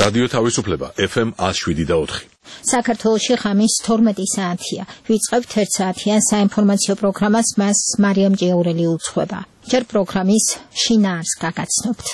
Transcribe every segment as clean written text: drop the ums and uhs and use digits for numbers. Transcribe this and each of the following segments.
რადიო თავისუფლება FM 107.4. საქართველოში ღამის 12 საათია. ვიწყებთ 1 საათიან საინფორმაციო პროგრამას, მას მარიამ ჭიაურელი უძღვება. ჯერ პროგრამის შინაარსს გაგაცნობთ.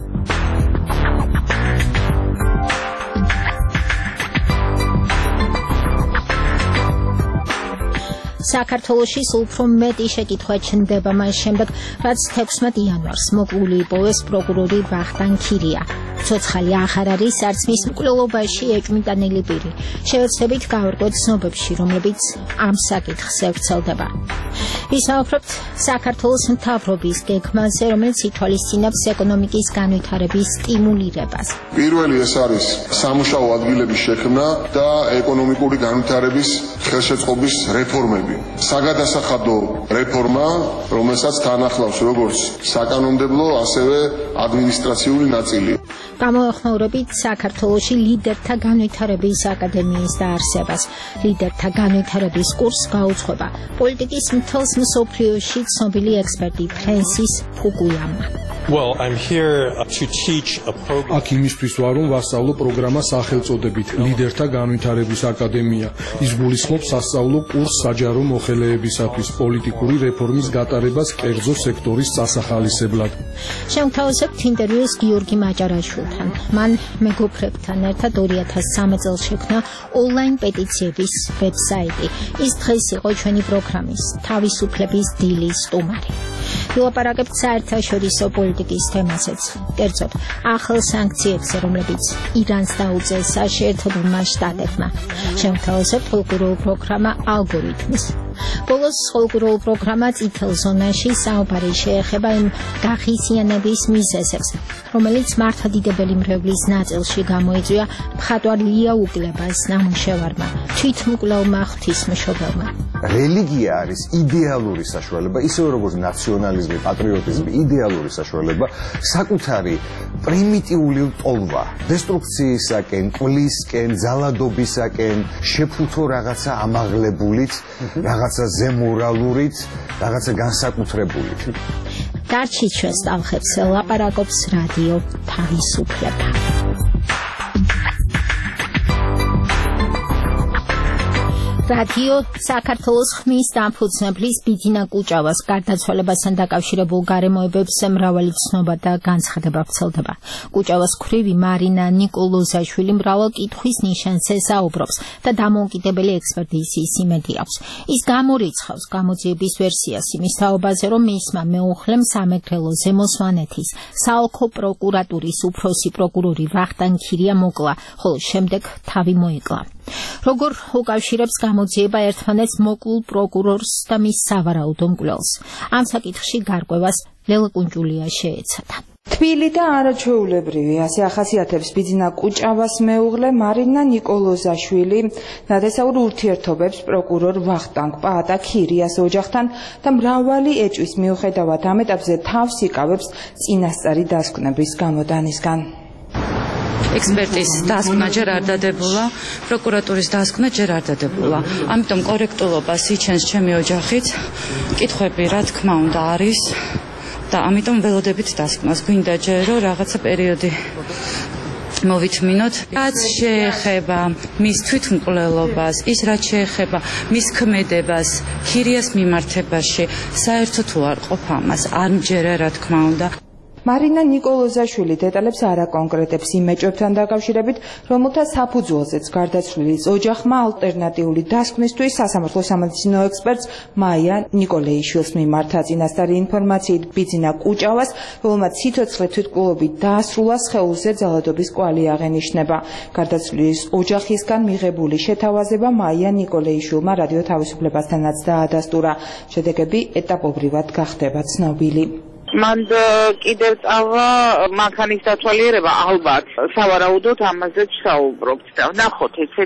საქართველოში სულ უფრო მეტი შეკითხვა ჩნდება მას შემდეგ, რაც 16 იანვარს მოკლული იპოვეს პროკურორი ვახტანგ ქირია. ცოცხალი აღარ არის არც მის მკვლელობაში ეჭვმიტანილი პირი. შევეცდებით გავარკვევთ ცნობებში, რომლებიც ამ საკითხს ევრცელდება. ვისაუბრებთ საქართველოს მთავრობის გეგმაზე, რომელიც ითვალისწინებს ეკონომიკის განვითარების სტიმულირებას. პირველი ეს არის სამუშაო ადგილების შექმნა და ეკონომიკური განვითარების ხელშეწყობის რეფორმები. საგადასახადო რეფორმა, რომელსაც თან ახლავს როგორც საკანონმდებლო, ასევე ადმინისტრაციული ნაწილი. გამოეხმაურებით საქართველოში ლიდერთა განვითარების აკადემიის დაარსებას. ლიდერთა განვითარების კურსს გაუძღვება პოლიტიკის მთელს მსოფლიოში ცნობილი ექსპერტი ფრენსის ფუკუიამა. Well, I'm here to teach a program. აქ იმისთვის ვარ, რომ ვასწავლო პროგრამა სახელწოდებით ლიდერთა განვითარების აკადემია. ის გულისხმობს სასწავლო კურსს საჯარო მოხელეებისათვის პოლიტიკური რეფორმის გატარებას კერძო სექტორის წასახალისებლად. შევთავაზებთ ინტერვიუს გიორგი მაჭარაშვილთან. მან მეგობრებთან ერთად 2013 წელს შექმნა ონლაინ პეტიციების ვებსაიტი. ის დღეს იყო ჩვენი პროგრამის თავისუფლების დილის სტუმარი. ვილაპარაკებთ საერთაშორისო პოლიტიკის თემაზეც, კერძოდ ახალ სანქციებზე, რომლებიც ირანს დაუწესა შეერთებულმა შტატებმა. შევთავაზებთ პოლიტიკურ პროგრამა ალგორითმს. ბოლოს პოლიტიკურ პროგრამა წითელ ზონაში საუბარი შეეხება იმ გაღიზიანების მიზეზებს, რომელიც მართლმადიდებელი მრევლის ნაწილში გამოიწვია მხატვარ ლია უკლებას ნამუშევარმა, თვითმკვლელმა ღვთისმშობელმა. რელიგია არის იდეალური საშუალება, ისე როგორც ნაციონალიზმი, პატრიოტიზმი, იდეალური საშუალება, საკუთარი პრიმიტიული ტოლვა, დესტრუქციისაკენ, კვლისკენ, ძალადობისაკენ, შეფუთო რაღაცა ამაღლებულით, რაღაცა ზემორალურით, რაღაცა განსაკუთრებულით. დარჩით ჩვენს ტალღებს, ლაპარაკობს რადიო თავისუფლება. რადიო საქართველოს ხმის დამფუძნებლის ბიძინა კუჭავას გარდაცვალებასთან დაკავშირებულ გარემოებებს მრავალი ცნობა და განცხადება ვრცელდება. კუჭავას ქვრივი მარინა ნიკოლოზაშვილი მრავალ კითხვის ნიშანზე საუბრობს და დამოუკიდებელი ექსპერტიზის იმედი აქვს. ის გამორიცხავს გამოძიების ვერსიას იმის თაობაზე, რომ მისმა მეუღლემ სამეგრელო ზემო სვანეთის საოლქო პროკურატურის უფროსი პროკურორი ვახტანგ ქირია მოკლა, ხოლო შემდეგ თავი მოიკლა. როგორ უკავშირებს გამოძიება ერთმანეთს მოკლულ პროკურორს და მის სავარაუდო მკვლელს? ამ საკითხში გარკვევას ლელა კუნჭულია შეეცადა. თბილი და არაჩვეულებრივი, ასე ახასიათებს ბიძინა კუჭავას მეუღლე მარინა ნიკოლოზაშვილი ნადესაურ ურთიერთობებს პროკურორ ვახტანგ პაატა ქირიას ოჯახთან და მრავალი ეჭვის მიუხედავად ამ ეტაპზე თავს იკავებს წინასწარი დასკვნების გამოტანისგან. ექსპერტის დასკვნა ჯერ არ დადებულა, პროკურატურის დასკვნა ჯერ არ დადებულა. ამიტომ კორექტულობას იჩენს ჩემი ოჯახიც, კითხვები რა თქმა უნდა არის და ამიტომ ველოდებით დასკვნას. გვინდა ჯერ რომ რაღაცა პერიოდი მოვითმინოთ. რაც შეეხება მის თვითმკვლელობას, ის რაც შეეხება მის ქმედებას, ქირიას მიმართებაში, საერთოდ თუ არ ყოფა ამას, არ მჯერა რა თქმა უნდა. მარინა ნიკოლოზაშვილი დეტალებს არ აკონკრეტებს იმ ეჭვებთან დაკავშირებით, რომელთა საფუძველზეც გარდაცვლილის ოჯახმა ალტერნატიული დასკვნისთვის სასამართლო სამედიცინო ექსპერტს მაია ნიკოლეიშვილს მიმართა. წინასწარი ინფორმაციით ბიძინა კუჭავას, რომელმაც სიცოცხლე თვითმკვლელობით დაასრულა, სხეულზე ძალადობის კვალი აღენიშნება. გარდაცვლილის ოჯახისგან მიღებული შეთავაზება მაია ნიკოლეიშვილმა რადიო თავისუფლებასთანაც დაადასტურა. შედეგები ეტაპობრივად გახდება ცნობილი. მან კიდევ წავა მანქანის დათვალიერება, ალბათ სავარაუდოდ ამაზეც საუბრობთ და ნახოთ ესეთ.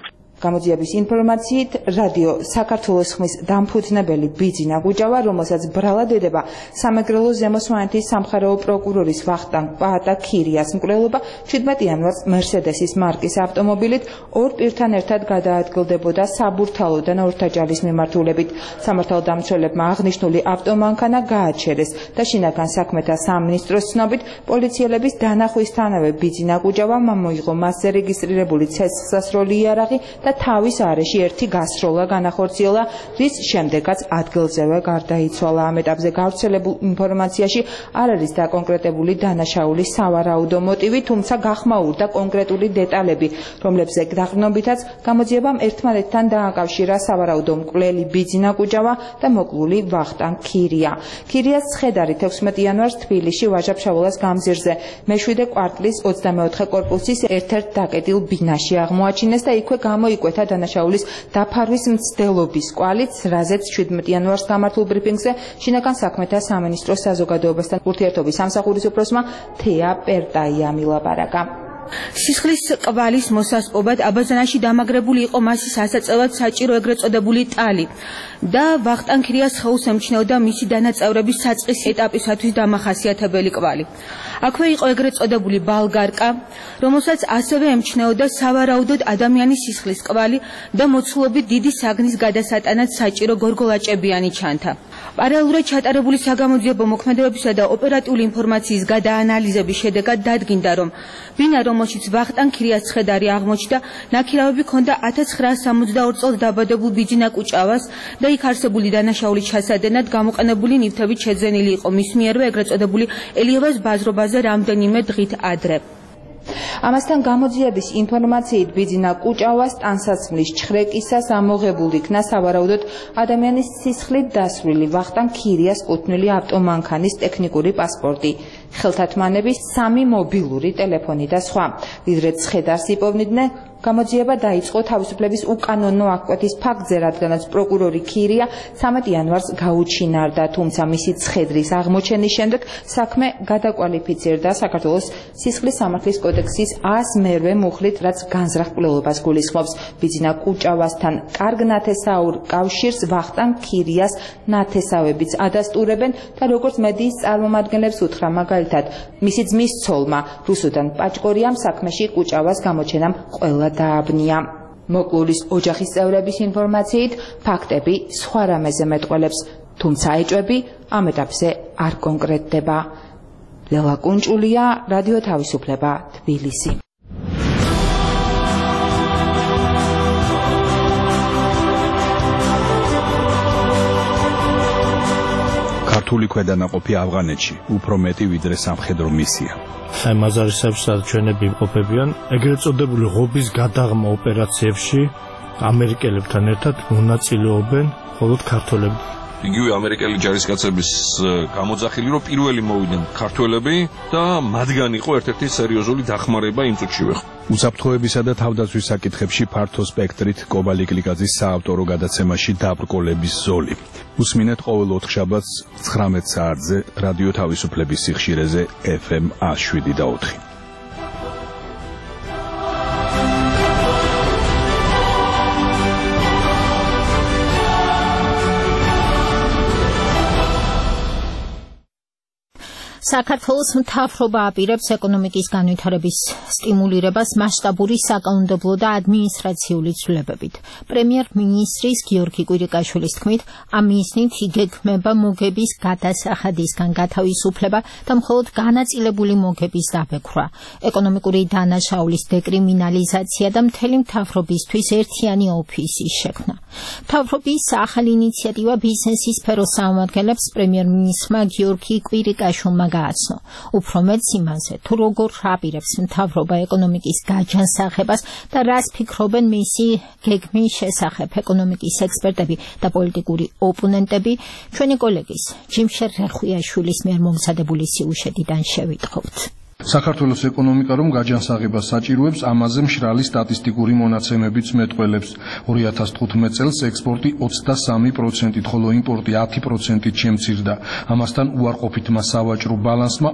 გამოძიების ინფორმაციით, რადიო საქართველოს ხმის დამფუძნებელი ბიძინა გუჯავა, რომელსაც ბრალად ედება სამეგრელო ზემო სვანეთის სამხარეო პროკურორის ვახტანგ პაატა-ქირიას მკვლელობა 17 იანვარს მერსედესის მარკის ავტომობილით ორ პირთან ერთად გადაადგილდებოდა საბურთალოდან ორთაჯალის მიმართულებით. სამართალდამცველებმა აღნიშნული ავტომანქანა გააჩერეს და შინაგან საქმეთა სამინისტროს ცნობით პოლიციელების დანახვისთანავე ბიძინა გუჯავამ მოიღო მასზე რეგისტრირებული ცეცხლსასროლი იარაღი და თავის არეში ერთი გასროლა განახორციელა, რის შემდეგაც ადგილზევე გარდაიცვალა. ამ ეტაპზე გავრცელებულ ინფორმაციაში არ არის დაკონკრეტებული დანაშაულის სავარაუდო მოტივი, თუმცა გახმაურდა კონკრეტული დეტალები, რომლებზე დაყრდნობითაც გამოძიებამ ერთმანეთთან დააკავშირა სავარაუდო მკვლელი ბიძინა გუჯავა და მოკლული ვახტანგ ქირია. ქირიას ცხედარი 16 იანვარს თბილისში ვაჟა-ფშაველას გამზირზე მეშვიდე კვარტლის 24 კორპუსის ერთ-ერთ დაკეტილ ბინაში აღმოაჩინეს და იქვე გამოიკვეთა დანაშაულის დაფარვის მცდელობის კვალიც, რაზეც 17 იანვარს გამართულ ბრიფინგზე შინაგან საქმეთა სამინისტროს საზოგადოებასთან ურთიერთობის სამსახურის უფროსმა თეა პერტაიამ ილაპარაკა. სისხლის კვალის მოსასპობად აბაზანაში დამაგრებული იყო მასის ასაწევად საჭირო ეგრეთ წოდებული ტალი და ვახტანგ ქირიას ხეულს ემჩნეოდა მისი დანაწევრების საწყისი ეტაპისათვის დამახასიათებელი კვალი. აქვე იყო ეგრეთ წოდებული ბალგარკა, რომელსაც ასევე ემჩნეოდა სავარაუდოდ ადამიანის სისხლის კვალი და მოცულობით დიდი საგნის გადასატანად საჭირო გორგოლაჭებიანი ჩანთა. პარალელურად ჩატარებული საგამოძიებო მოქმედებებისა და ოპერატიული ინფორმაციის გადაანალიზების შედეგად დადგინდა, რომ ბინა, რომელშიც ვახტანგ ქირიას ცხედარი აღმოჩნდა, ნაქირავები ჰქონდა 1962 წელს დაბადებულ ბიძინა კუჭავას და იქ არსებული დანაშაულის ჩასადენად გამოყენებული ნივთებით შეძენილი იყო მის მიერვე ეგრეთ წოდებული ელიევას ბაზრობაზე რამდენიმე დღით ადრე. ამასთან გამოძიების ინფორმაციით ბიძინა კუჭავას ტანსაცმლის ჩხრეკისას ამოღებულ იქნა სავარაუდოდ ადამიანის სისხლით დასრული ვახტანგ ქირიას კუთვნილი ავტომანქანის ტექნიკური პასპორტი, ხელთათმანების 3 მობილური ტელეფონი და სხვა. ვიდრე ცხედარს იპოვნიდნენ, გამოძიება დაიწყო თავისუფლების უკანონო აღკვეთის ფაქტზე, რადგანაც პროკურორი ქირია 13 იანვარს გაუჩინარდა, თუმცა მისი ცხედრის აღმოჩენის შემდეგ საქმე გადაკვალიფიცირდა საქართველოს სისხლის სამართლის კოდექსის 100-მერვე მუხლით, რაც განზრახ კვლევობას გულისხმობს. ბიძინა კუჭავასთან კარგ ნათესაურ კავშირს ვახტანგ ქირიას ნათესავებიც ადასტურებენ და როგორც მედიის წარმომადგენლებს უთხრა, მაგალითად, მისი ძმის ცოლმა რუსუდან პაჭკორიამ საქმეში კუჭავას გამოჩენამ ყველა დააბნია. მოკლულის ოჯახის წევრების ინფორმაციით, ფაქტები სხვა რამეზე მეტყველებს, თუმცა ეჭვები ამ ეტაპზე არ კონკრეტდება. ლელა კუნჭულია, რადიო თავისუფლება, თბილისი. ქართული ქვედანაყოფი ავღანეთში უფრო მეტი ვიდრე სამხედრო მისია. აი მაზარისებსაც ჩვენები იმყოფებიან ეგრეთ წოდებული ღობის გადაღმა ოპერაციებში ამერიკელებთან ერთად მონაწილეობენ მხოლოდ ქართველები. იგივე ამერიკელი ჯარისკაცების გამოძახილი, რომ პირველი მოვიდნენ ქართველები და მათგან იყო ერთ-ერთი სერიოზული დახმარება იმ წუთშივე. უსაფრთხოებისა და თავდაცვის საკითხებში ფართო სპექტრით კობალი კლიკაძის საავტორო გადაცემაში დაბრკოლების ზოლი. უსმინეთ ყოველ 4 შაბათს 19 საათზე რადიო თავისუფლების სიხშირეზე FM 107.4. საქართველოს მთავრობა აპირებს ეკონომიკის განვითარების სტიმულირებას მასშტაბური საკანონმდებლო და ადმინისტრაციული ცვლილებებით. პრემიერ-მინისტრის გიორგი კვირიკაშვილის თქმით, ამ მიზნით იგეგმება მოგების გადასახადისგან გათავისუფლება და მხოლოდ განაწილებული მოგების დაბექვრა, ეკონომიკური დანაშაულის დეკრიმინალიზაცია და მთელი მთავრობისთვის ერთიანი ოფისის შექმნა. მთავრობის ახალი ინიციატივა ბიზნესის სფეროს წარმომადგენლებს პრემიერ-მინისტრმა გიორგი კვირიკაშვილმა გააცნო. უფრო მეტს იმაზე, თუ როგორ აპირებს მთავრობა ეკონომიკის გაჯანსაღებას და რას ფიქრობენ მისი გეგმის შესახებ ეკონომიკის ექსპერტები და პოლიტიკური ოპონენტები, ჩვენი კოლეგის ჯიმშერ რეხუიაშვილის მიერ მომზადებული სიუჟეტიდან შევიტყობთ. საქართველოს ეკონომიკა რომ გაჯანსაღებას საჭიროებს, ამაზე მშრალი სტატისტიკური მონაცემებიც მეტყველებს. 2015 წელს ექსპორტი 23%-ით, ხოლო იმპორტი 10%-ით შემცირდა. ამასთან უარყოფითმა სავაჭრო ბალანსმა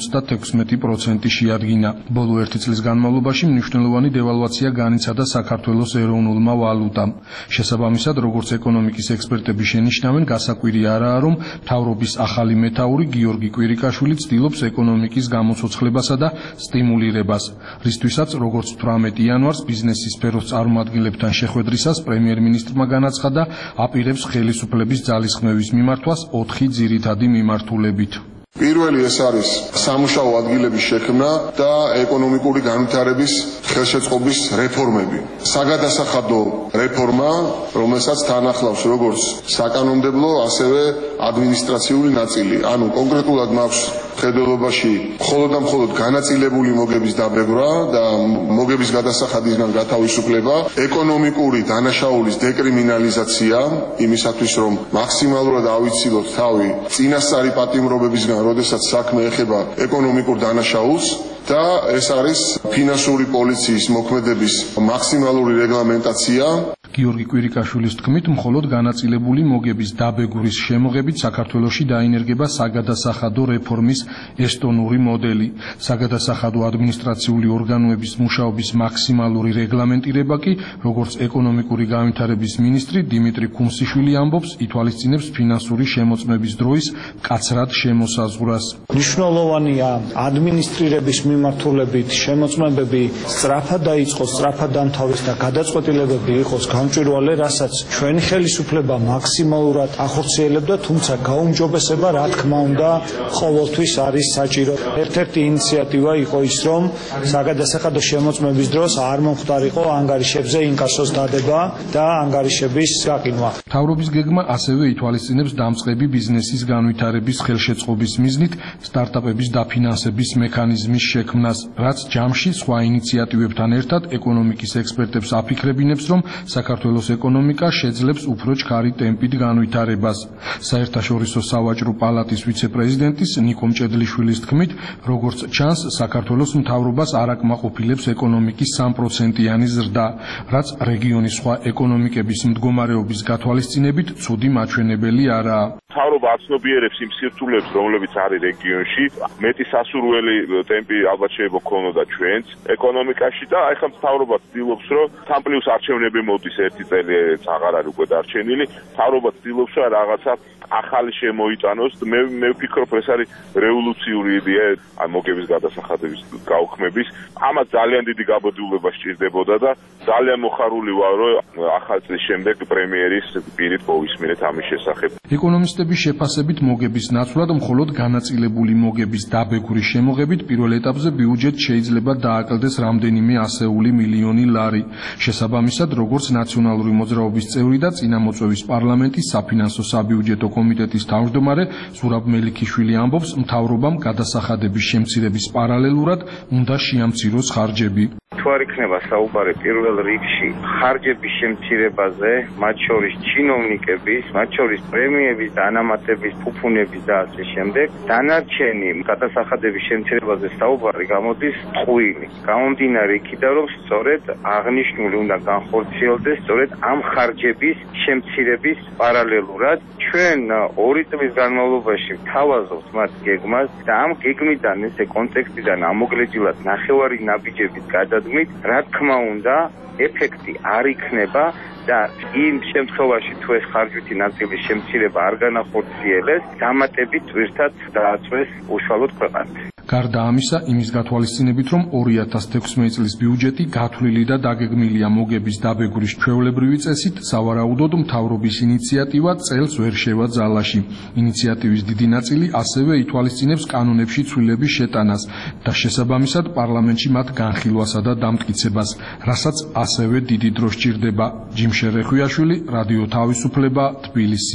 56% შეადგინა. ბოლო 1 წლის განმავლობაში მნიშვნელოვანი დევალვაცია განიცადა საქართველოს ეროვნულმა ვალუტამ. შესაბამისად, როგორც ეკონომიკის ექსპერტები შენიშნავენ, გასაკვირი არაა, რომ მთავრობის ახალი მეთაური გიორგი კვირიკაშვილი ცდილობს ეკონომიკის გამოცოცხლებასა და სტიმულირებას, რისთვისაც, როგორც 18 იანვარს ბიზნესის სფეროს წარმომადგენლებთან შეხვედრისას პრემიერ-მინისტრმა განაცხადა, აპირებს ხელისუფლების ძალისხმევის მიმართვას 4 ძირითადი მიმართულებით. პირველი ეს არის სამუშაო ადგილების შექმნა და ეკონომიკური განვითარების ხელშეწყობის რეფორმები. საგადასახადო რეფორმა, რომელსაც თან ახლავს როგორც საკანონმდებლო, ასევე ადმინისტრაციული ნაწილი. ანუ კონკრეტულად მაქვს მხედველობაში მხოლოდ განაწილებული მოგების დაბეგრვა და მოგების გადასახადისგან გათავისუფლება, ეკონომიკური დანაშაულის დეკრიმინალიზაცია, იმისათვის რომ მაქსიმალურად ავიცილოთ თავი წინასწარი პატიმრობებისგან, როდესაც საქმე ეხება ეკონომიკურ დანაშაულს და ეს არის ფინანსური პოლიციის მოქმედების მაქსიმალური რეგლამენტაცია. გიორგი კვირიკაშვილის თქმით, მხოლოდ განაწილებული მოგების დაბეგურის შემოღებით საქართველოში დაინერგება საგადასახადო რეფორმის ესტონური მოდელი. საგადასახადო ადმინისტრაციული ორგანოების მუშაობის მაქსიმალური რეგლამენტირება კი, როგორც ეკონომიკური განვითარების მინისტრი დიმიტრი კუმსიშვილი ამბობს, ითვალისწინებს ფინანსური შემოწმების დროის მკაცრად შემოსაზღვრას. მნიშვნელოვანია ადმინისტრირების მიმართულებით შემოწმებები სწრაფად დაიწყოს, სწრაფად დამთავრდეს და გადაწყვეტილებები იყოს გამჭვირვალე, რასაც ჩვენი ხელისუფლება მაქსიმალურად ახორციელებდა, თუმცა გაუმჯობესება, რა თქმა უნდა, ყოველთვის არის საჭირო. ერთ-ერთი ინიციატივა იყო ის, რომ საგადასახადო შემოწმების დროს არ მომხდარიყო ანგარიშებზე ინკასოს დადება და ანგარიშების გაყინვა. მთავრობის გეგმა ასევე ითვალისწინებს დამწყები ბიზნესის განვითარების ხელშეწყობის მიზნით სტარტაპების დაფინანსების მექანიზმის შექმნას, რაც ჯამში სხვა ინიციატივებთან ერთად ეკონომიკის ექსპერტებს აფიქრებინებს, რომ საქართველოს ეკონომიკა შეძლებს უფრო ჩქარი ტემპით განვითარებას. საერთაშორისო სავაჭრო პალატის ვიცე-პრეზიდენტის ნიკო მჭედლიშვილის თქმით, როგორც ჩანს, საქართველოს მთავრობას არ აკმაყოფილებს ეკონომიკის 3%-იანი ზრდა, რაც რეგიონის სხვა ეკონომიკების მდგომარეობის გათვალისწინებით ცუდი მაჩვენებელი არაა. მთავრობა აცნობიერებს იმ სირთულეებს, რომლებიც არის რეგიონში, მეტი სასურველი ტემპი ალბათ შეიძლება გქონოდა ჩვენს ეკონომიკაში და ახლა მთავრობა ცდილობს, რომ 3+ არჩევნები მოდის 1 წელიც აღარ არის უკვე დარჩენილი. მთავრობა ცდილობს, რომ რაღაცა ახალი შემოიტანოს. მე ვფიქრობ, ეს არის რევოლუციური იდეა მოგების გადასახადების გაუქმების. ამას ძალიან დიდი გაბედულება სჭირდებოდა და ძალიან მოხარული ვარ, რომ ახალ წლის შემდეგ პრემიერის პირით მოვისმინეთ ამის შესახებ. ეკონომისტების შეფასებით მოგების ნაცვლად მხოლოდ განაწილებული მოგების დაბეგურის შემოღებით პირველ ეტაპზე ბიუჯეტ შეიძლება დააკლდეს რამდენიმე ასეული მილიონი ლარი. შესაბამისად, როგორც ნაციონალური მოძრაობის წევრი და წინამოწვევის პარლამენტის საფინანსო საბიუჯეტო კომიტეტის თავმჯდომარე ზურაბ მელიქიშვილი ამბობს, მთავრობამ გადასახადების შემცირების პარალელურად უნდა შეამციროს ხარჯები. თუ არ იქნება საუბარი პირველ რიგში ხარჯების შემცირებაზე, მათ შორის ჩინოვნიკების, მათ შორის პრემიების და ანამატების, ფუფუნების და ასე შემდეგ, დანარჩენი გადასახადების შემცირებაზე საუბარი გამოდის ტყუილი. გამომდინარე იქიდან, რომ სწორედ აღნიშნული უნდა განხორციელდეს სწორედ ამ ხარჯების შემცირების პარალელურად. ჩვენ 2 წლის განმავლობაში ვთავაზობთ მათ გეგმას და ამ გეგმიდან, ესე კონტექსტიდან ამოგლეჯილად ნახევარი ნაბიჯების გადადგმით, რა თქმა უნდა, ეფექტი არ იქნება და იმ შემთხვევაში თუ ეს ხარჯვითი ნაწილის შემცირება არ განახორციელეს, დამატებით თვირთად დააწვეს უშუალოდ ქვეყანას. გარდა ამისა, იმის გათვალისწინებით, რომ 2016 წლის ბიუჯეტი გათვლილი და დაგეგმილია მოგების დაბეგურის ჩვეულებრივი წესით, სავარაუდოდ მთავრობის ინიციატივა წელს ვერ შევა ძალაში. ინიციატივის დიდი ნაწილი ასევე ითვალისწინებს კანონებში ცვლილების შეტანას და შესაბამისად პარლამენტში მათ განხილვასა და დამტკიცებას, რასაც ასევე დიდი დრო სჭირდება. ჯიმშე რეხვიაშვილი, რადიო თავისუფლება, თბილისი.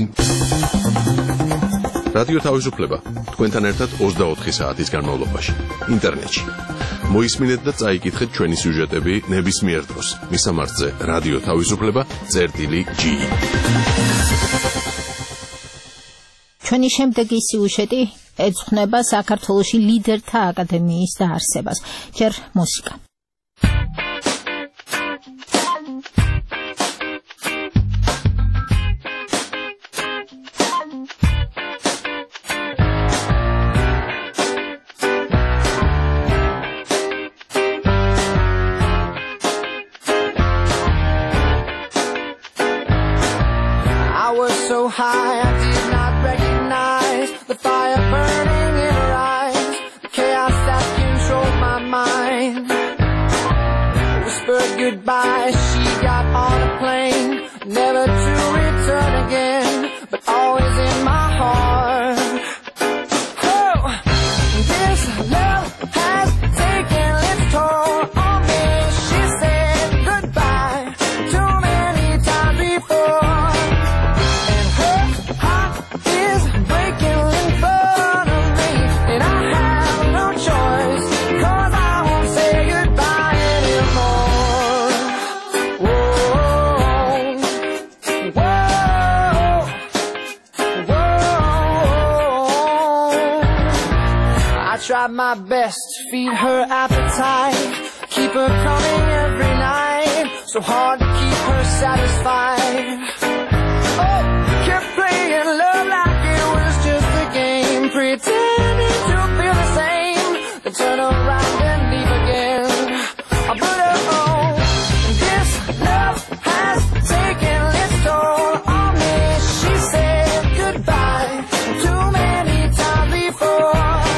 რადიო თავისუფლება თქვენთან ერთად 24 საათის განმავლობაში ინტერნეტში. მოისმინეთ და წაიკითხეთ ჩვენი სიუჟეტები ნებისმიერ დროს. მისამართზე რადიო თავისუფლება.ge. ჩვენი შემდეგი სიუჟეტი ეძღვნება საქართველოში ლიდერთა აკადემიის დაარსებას. ჯერ მუსიკა. So high, I did not recognize the fire burning in her eyes, the chaos that controlled my mind. Whispered goodbye, she got on a plane, never to return again, but always in my heart. Oh, this love has taken its toll on me. She said goodbye too many times before. Tried my best to feed her appetite, keep her coming every night, so hard to keep her satisfied. Oh, kept playing love like it was just a game, pretending to feel the same, then turn around and leave again. But oh, this love has taken its toll on me. She said goodbye too many times before.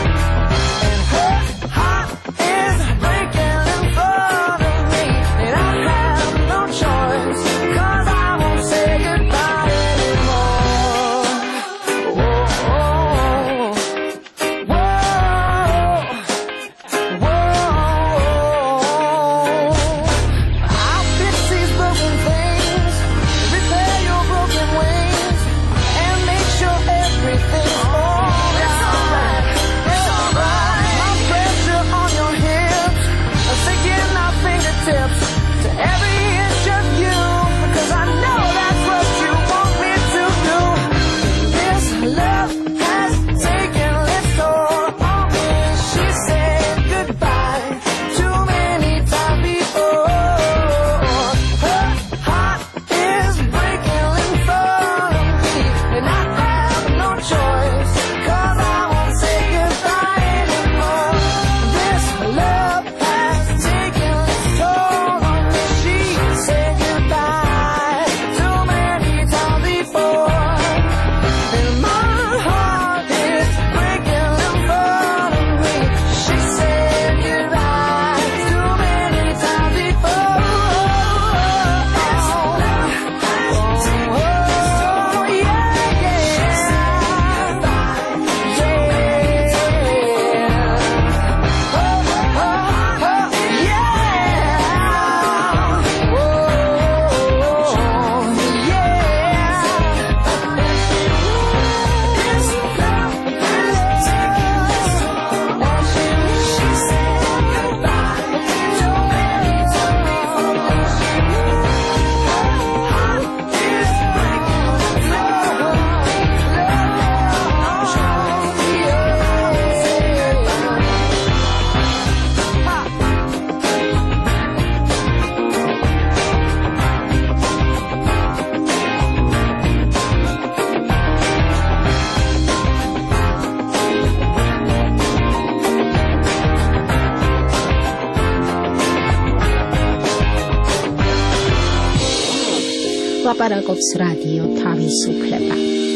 ლაპარაკობს რადიო თავისუფლება.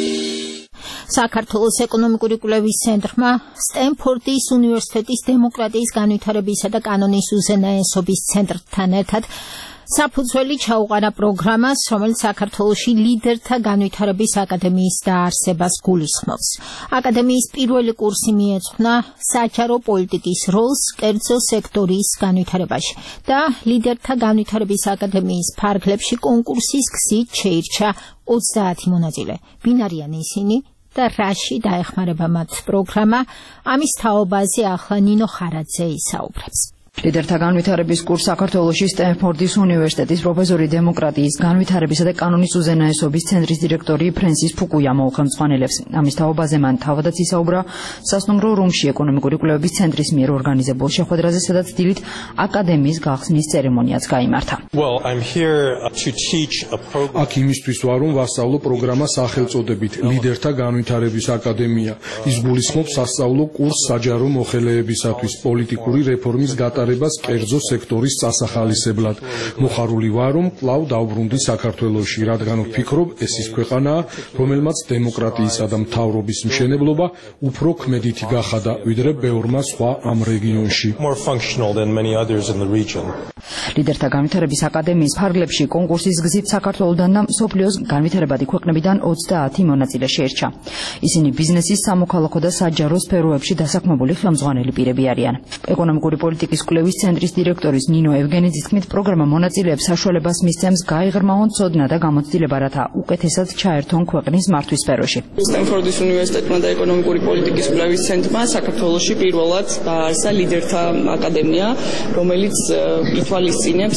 საქართველოს ეკონომიკური კვლევის ცენტრმა სტენფორდის უნივერსიტეტის დემოკრატიის განვითარებისა და კანონის უზენაესობის ცენტრთან ერთად საფუძველი ჩაუყარა პროგრამას, რომელიც საქართველოში ლიდერთა განვითარების აკადემიის დაარსებას გულისხმობს. აკადემიის პირველი კურსი მიეძღვნა საჯარო პოლიტიკის როლს კერძო სექტორის განვითარებაში და ლიდერთა განვითარების აკადემიის ფარგლებში კონკურსის გზით შეირჩა 30 მონაწილე. ვინ არიან ისინი და რაში დაეხმარება მათ პროგრამა? ამის თაობაზე ახლა ნინო ხარაძე ისაუბრებს. ლიდერთა განვითარების კურსს საქართველოში სტენფორდის უნივერსიტეტის პროფესორი დემოკრატიის განვითარებისა და კანონის უზენაესობის ცენტრის დირექტორი ფრენსის ფუკუიამა უხელმძღვანელებს. ამის თაობაზე მან თავადაც ისაუბრა სასტუმრო რუმში ეკონომიკური კვლევების ცენტრის მიერ ორგანიზებულ შეხვედრაზე, სადაც დილით აკადემიის გახსნის ცერემონიაც გაიმართა. Well, I'm here to teach a program. აქ იმისთვის ვარ, რომ ვასწავლო პროგრამა სახელწოდებით ლიდერთა განვითარების აკადემია. ის გულისხმობს სასწავლო კურსს საჯარო მოხელეებისათვის პოლიტიკური რეფორმის გატარებას კერძო სექტორის წასახალისებლად. მოხარული ვარ, რომ კვლავ დავბრუნდი საქართველოში, რადგან ვფიქრობ, ეს ის ქვეყანაა, რომელმაც დემოკრატიისა და მთავრობის მშენებლობა უფრო ქმედითი გახადა, ვიდრე ბევრმა სხვა ამ რეგიონში. More functional than many others in the region. ლიდერთა განვითარების აკადემიის ფარგლებში კონკურსის გზით საქართველოდან და მსოფლიოს განვითარებადი ქვეყნებიდან 30 მონაწილე შეერჩა. ისინი ბიზნესის, სამოქალაქო და საჯარო სფეროებში დასაქმებული ხელმძღვანელი პირები არიან. ეკონომიკური პოლიტიკის კვლევის ცენტრის დირექტორის ნინო ევგენიძის თქმით, პროგრამა მონაწილეებს საშუალებას მისცემს გაიღრმაონ ცოდნა და გამოცდილება, რათა უკეთესად ჩაერთონ ქვეყნის მართვის სფეროში. სტენფორდის უნივერსიტეტმა და ეკონომიკური პოლიტიკის კვლევის ცენტრმა საქართველოში პირველად დააარსა ლიდერთა აკადემია, რომელიც ითვალისწინებს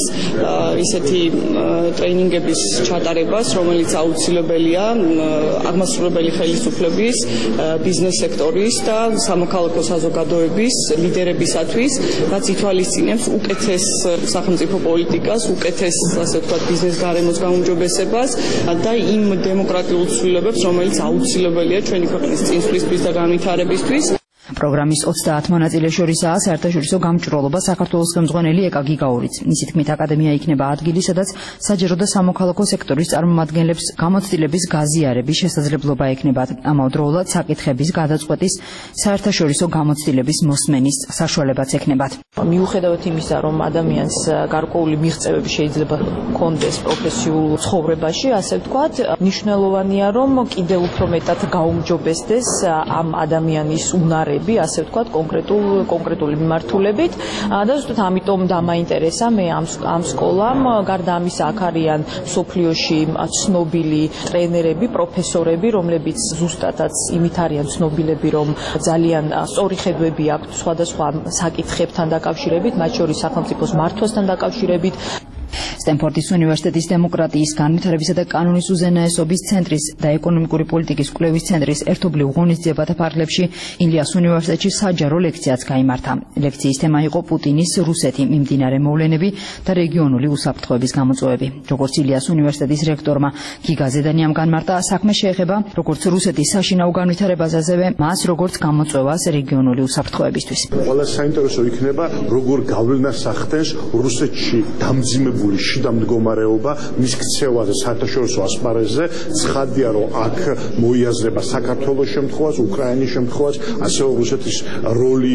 ისეთი ტრეინინგების ჩატარებას, რომელიც აუცილებელია აღმასრულებელი ხელისუფლების, ბიზნეს სექტორის და სამოქალაქო საზოგადოების ლიდერებისათვის, რაც ითვალისწინებს უკეთეს სახელმწიფო პოლიტიკას, უკეთეს, ასე ვთქვათ, ბიზნეს გარემოს გაუმჯობესებას და იმ დემოკრატიულ ცვლილებებს, რომელიც აუცილებელია ჩვენი ქვეყნის წინსვლისთვის და განვითარებისთვის. პროგრამის 30 მონაწილეს შორისაა საერთაშორისო გამჭვირვალობა საქართველოს ხელმძღვანელი ეკა გიგაურიც. მისი თქმით, აკადემია იქნება ადგილი, სადაც საჯარო და სამოქალაქო სექტორის წარმომადგენლებს გამოცდილების გაზიარების შესაძლებლობა ექნებათ. ამავდროულად საკითხების გადაწყვეტის საერთაშორისო გამოცდილების მოსმენის საშუალებაც ექნებათ. მიუხედავად იმისა, რომ ადამიანს გარკვეული მიღწევები შეიძლება ჰქონდეს პროფესიულ ცხოვრებაში, ასე ვთქვათ, მნიშვნელოვანია, რომ კიდევ უფრო მეტად გაუმჯობესდეს ამ ადამიანის უნარები, ასე ვთქვათ, კონკრეტული მიმართულებით და ზუსტად ამიტომ დამაინტერესა მე ამ სკოლამ. გარდა ამისა, აქ არიან მსოფლიოში ცნობილი ტრენერები, პროფესორები, რომლებიც ზუსტადაც იმით არიან ცნობილები, რომ ძალიან სწორი ხედვები აქვთ სხვადასხვა საკითხებთან დაკავშირებით, მათ შორის სახელმწიფოს მართვასთან დაკავშირებით. სტენფორდის უნივერსიტეტის დემოკრატიის განვითარებისა და კანონის უზენაესობის ცენტრის და ეკონომიკური პოლიტიკის კვლევის ცენტრის ერთობლივ ღონისძიებათა ფარგლებში ილიას უნივერსიტეტში საჯარო ლექციაც გაიმართა. ლექციის თემა იყო პუტინის რუსეთი, მიმდინარე მოვლენები და რეგიონული უსაფრთხოების გამოწვევები. როგორც ილიას უნივერსიტეტის რექტორმა გიგა ზედანიამ განმარტა, საქმე შეეხება როგორც რუსეთის საშინაო განვითარებას, ასევე მას როგორც გამოწვევას რეგიონული უსაფრთხოებისთვის. ყველა საინტერესო იქნება, როგორ გავლენას ახდენს რუსეთში დამძიმებული შიდა მდგომარეობა მის ქცევაზე საერთაშორისო ასპარეზზე. ცხადია, რომ აქ მოიაზრება საქართველოს შემთხვევას, უკრაინის შემთხვევას, ასევე რუსეთის როლი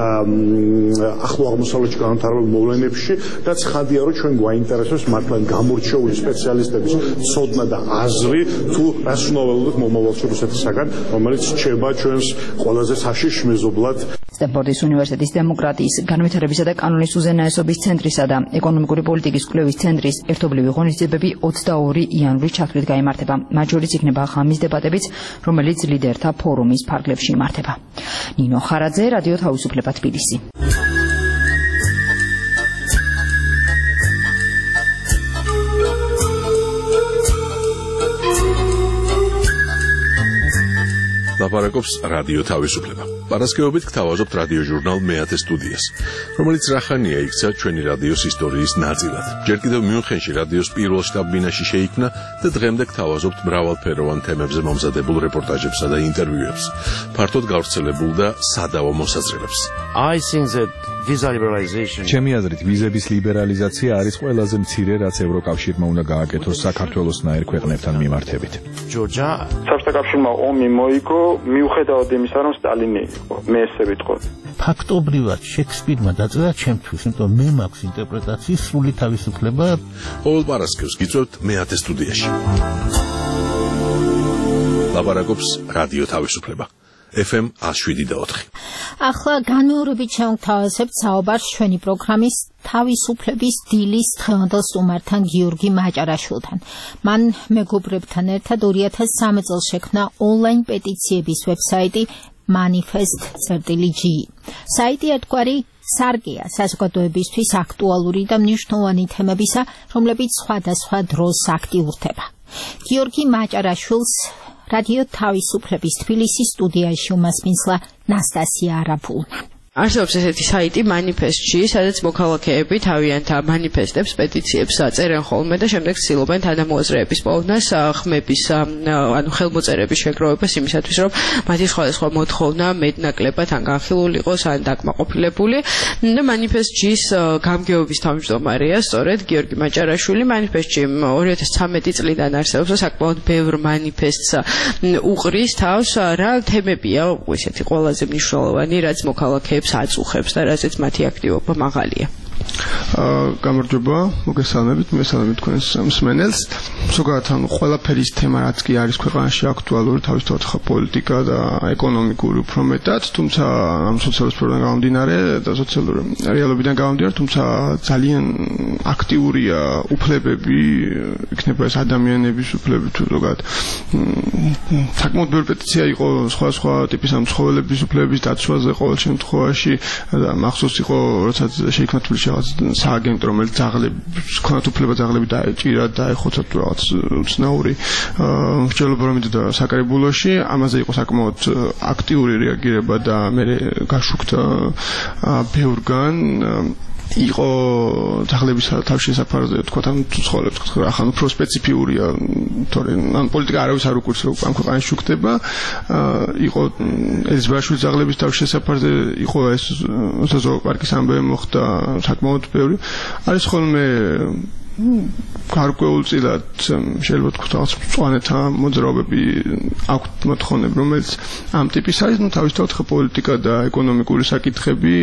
ახლო აღმოსავლეთში განვითარებულ მოვლენებში და ცხადია, რომ ჩვენ გვაინტერესებს მართლა გამორჩეული სპეციალისტების ცოდნა და აზრი თუ რას უნდა ველოდოთ მომავალში რუსეთისაგან, რომელიც რჩება ჩვენს ყველაზე საშიშ მეზობლად. სტენფორდის უნივერსიტეტის დემოკრატიის განვითარებისა და კანონის უზენაესობის ცენტრისა და ეკონომიკური პოლიტიკის კვლევის ცენტრის ერთობლივი ღონისძიებები 22 იანვრის ჩათვლით გაიმართება. მათ შორის იქნება ღამის დებატებიც, რომელიც ლიდერთა ფორუმის ფარგლებში იმართება. ნინო ხარაძე, რადიო თავისუფლება, თბილისი. ლაპარაკობს რადიო თავისუფლება. პარასკევობით გთავაზობთ რადიო ჟურნალ მეათე სტუდიას, რომელიც რახანია იქცა ჩვენი რადიოს ისტორიის ნაწილად. ჯერ კიდევ მიუნხენში რადიოს პირველ შტაბ-ბინაში შეიქმნა და დღემდე გთავაზობთ მრავალფეროვან თემებზე მომზადებულ რეპორტაჟებსა და ინტერვიუებს, ფართოდ გავრცელებულ და სადავო მოსაზრებებს. ჩემი აზრით, ვიზების ლიბერალიზაცია არის ყველაზე მცირე, რაც ევროკავშირმა უნდა გააკეთოს საქართველოსნაირ ქვეყნებთან მიმართებით. საბჭოთა კავშირმა ომი მოიგო, მიუხედავად იმისა, რომ სტალინი იყო, მე ესე ვიტყოდ. ფაქტობრივად შექსპირმა დაწერა ჩემთვის, იმიტომ მე მაქვს ინტერპრეტაციის სრული თავისუფლება. ყოველ პარასკევს გიწევთ მეათე სტუდიაში. ლაპარაკობს რადიო თავისუფლება. FM 107.4. ახლა განმეორებით შევთავაზებთ საუბარს ჩვენი პროგრამის თავისუფლების დილის დღევანდელ სტუმართან გიორგი მაჭარაშვილთან. მან მეგობრებთან ერთად 2013 წელს შექმნა ონლაინ პეტიციების ვებსაიტი manifest.g. საიტი ერთგვარი სარკეა საზოგადოებისთვის აქტუალური და მნიშვნელოვანი თემებისა, რომლებიც სხვადასხვა დროს აქტიურდება. გიორგი მაჭარაშვილს რადიო თავისუფლების თბილისის სტუდიაში უმასპინძლა ნასტასია არაფულმა. არსებობს ესეთი საიტი manifest.gi, სადაც მოქალაქეები თავიანთ მანიფესტებს, პეტიციებს წერენ ხოლმე და შემდეგ ცდილობენ თანამოაზრეების პოვნას, ხმების, ანუ ხელმოწერების შეგროვებას იმისათვის, რომ მათი სხვადასხვა მოთხოვნა მეტნაკლებად ან განხილული იყოს, ან დაკმაყოფილებული. და manifest.gi-ის გამგეობის თავმჯდომარეა სწორედ გიორგი მაჭარაშვილი. manifest.gi 2013 წლიდან არსებობს და საკმაოდ ბევრ manifest-ს უყრის თავს, რა თემებია ესეთი ყველაზე მნიშვნელოვანი, რაც მოქალაქეებს აწუხებს და რაზეც მათი აქტივობა მაღალია. გამარჯობა, მოგესალმებით, მესალმებით თქვენს მსმენელს. ზოგადად ანუ ყველაფერის თემა რაც კი არის ქვეყანაში აქტუალური, თავისთავად ხა პოლიტიკა და ეკონომიკური უფრო მეტად, თუმცა ამ სოციალურ სფეროდან გამომდინარე და სოციალური რეალობიდან გამომდინარე, თუმცა ძალიან აქტიურია უფლებები, იქნება ეს ადამიანების უფლებები თუ ზოგადად. საკმაოდ ბევრი პეტიცია იყო სხვა ტიპის ამ ცხოველების უფლებების დაცვაზე ყოველ შემთხვევაში და მახსოვს იყო როცა შეიქმნა თბილისში სააგენტო, რომელიც ძაღლებს ქონათ უფლება ძაღლები დაეჭირათ და ეხოცა თუ რაღაც უცნაური მსჯელობა რომ მიდოდა საკრებულოში, ამაზე იყო საკმაოდ აქტიური რეაგირება და მე გაშუქდა ბევრგან იყო ძაღლების თავშესაფარზე თქვა ამ ცხოველებს თქვა ახლა უფრო სპეციფიურია თორემ ამ პოლიტიკა არავის არ უყურს ამ ქვეყანაში შუქდება იყო ელიზბარაშვილის ძაღლების თავშესაფარზე იყო ეს ზოოპარკის ამბავი მოხდა საკმაოდ ბევრი არის ხოლმე გარკვეულწილად შეიძლება თქვა რაღაც მწვანეთა მოძრაობები აქვთ მოთხოვნები რომელიც ამ ტიპის არის ну თავისთავად ხა პოლიტიკა და ეკონომიკური საკითხები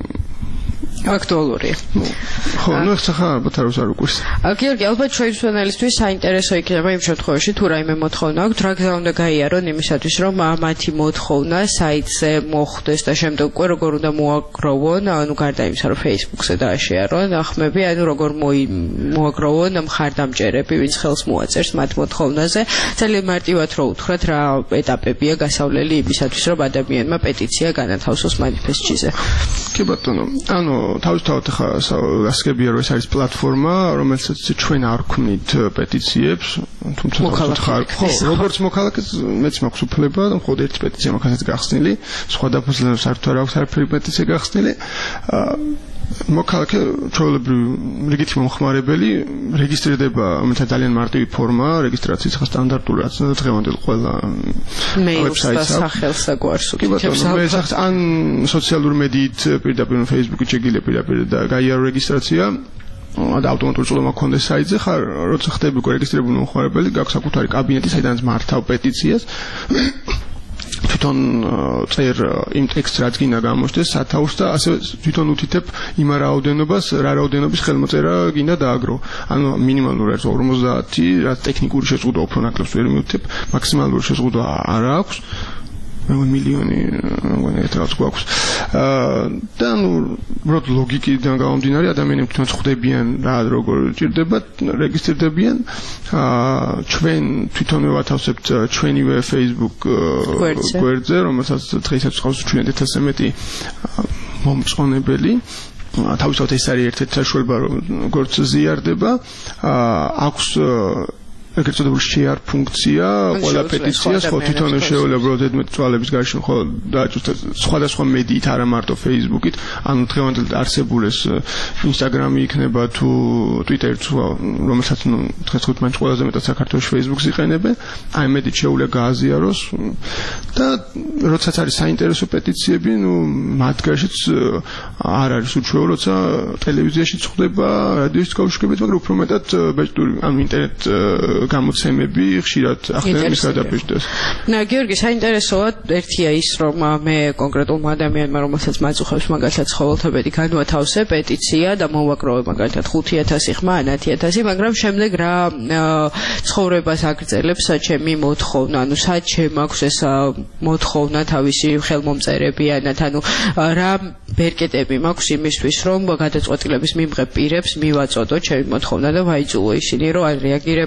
აქტუალურია. ხო, ну ახლა ალბათ არ უყურს. გიორგი, ალბათ ჩვენი მსმენელისთვის საინტერესო იქნება იმ შემთხვევაში, თუ რაიმე მოთხოვნა აქვს, რა გზა უნდა გაიარონ იმისათვის, რომ მათი მოთხოვნა საიტზე მოხვდეს და შემდეგ უკვე როგორ უნდა მოაგროვონ, ანუ გარდა იმისა, რომ Facebook-ზე დააშეარონ ხმები, ანუ როგორ მოაგროვონ მხარდამჭერები, ვინც ხელს მოაწერს მათ მოთხოვნაზე. ძალიან მარტივად რო უთხრათ, რა ეტაპებია გასავლელი იმისათვის, რომ ადამიანმა პეტიცია განათავსოს manifest.gi-ზე. კი ბატონო, ანუ თავისთავად ხა ასკებია რომ ეს არის პლატფორმა, რომელსაც ჩვენ არ ვქმნით პეტიციებს, თუმცა ხარ ხო, როგორც მოქალაქეს მეც მაქვს უფლება და მხოლოდ ერთი პეტიცია მაქვს გახსნილი, სხვა დაფუძნებას არ აქვს არაფერი პეტიცია გახსნილი. მოქალაქე ჩვეულებრივ რიგითი მომხმარებელი რეგისტრირდება, რომელსაც ძალიან მარტივი ფორმა, რეგისტრაციის ხა სტანდარტული რაც დღევანდელ ყველა ვებსაიტს სახელს აგვარს უკითხებს ან სოციალური მედიით პირდაპირ Facebook-ით შეგიძლია პირდაპირ და გაიარო რეგისტრაცია და ავტომატურად წვდომა გქონდეს საიტზე, ხარ როცა ხდები რეგისტრირებული მომხმარებელი, გაქვს საკუთარი კაბინეტი, საიდანაც მართავ პეტიციას თვითონ წერ იმ ტექსტს რაც გინდა გამოჩნდეს სათაურს და ასე თვითონ უთითებ იმ რაოდენობას, რა რაოდენობის ხელმოწერა გინდა დააგრო. ანუ მინიმალური არის 50, რაც ტექნიკური შეზღუდვა უფრო ნაკლებს ვერ მიუთითებ, მაქსიმალური შეზღუდვა არ აქვს. მილიონი რაღაც რაღაც გვაქვს. და ნუ უბრალოდ ლოგიკიდან გამომდინარე ადამიანები თვითონ ხვდებიან რა როგორ ჭირდებათ, რეგისტრირდებიან. ჩვენ თვითონვე ვათავსებთ ჩვენივე Facebook გვერდზე, რომელსაც დღესაც ყავს 1000-ზე მეტი მომწონებელი. თავისთავად ეს არის ერთ-ერთი საშუალება როგორც ზიარდება. აქვს ეგრეთ წოდებული share ფუნქცია, ყველა პეტიციას ხო თვითონ შეუძლია ზედმეტ წვალების გარშემო ხო დააჭიროს სხვადასხვა მედიით, არა მარტო Facebook-ით, ანუ დღევანდელ არსებულ ეს Instagram-ი იქნება თუ Twitter-ი, რომელსაც ნუ დღეს ხუთმანჩ ყველაზე მეტად საქართველოს Facebook-ს იყენებენ, აი მედიით შეუძლია გააზიაროს და როდესაც არის საინტერესო პეტიციები, ნუ მათ გარშეც არ არის უჩვეულო, როცა ტელევიზიაში წხვდება, რადიოში გავშუქებით, მაგრამ უფრო მეტად ბეჭდური, ანუ ინტერნეტ გამოცემები ხშირად ახდენენ მის გადაფეჭდას. გიორგი, საინტერესოა ერთია ის, რომ მე კონკრეტულმა ადამიანმა, რომელსაც მაწუხებს მაგალითად ცხოველთებედი განვათავსე პეტიცია და მოვაგროვე მაგალითად 5000 ხმა ან 10000, მაგრამ შემდეგ რა ცხოვრებას აგრძელებს ჩემი მოთხოვნა, ანუ სად შემაქვს ეს მოთხოვნა თავისი ხელმომწერებიანად, ანუ რა ბერკეტები მაქვს იმისთვის, რომ გადაწყვეტილების მიმღებ პირებს მივაწოდო ჩემი მოთხოვნა და ვაიძულო ისინი, რომ არ რეაგირება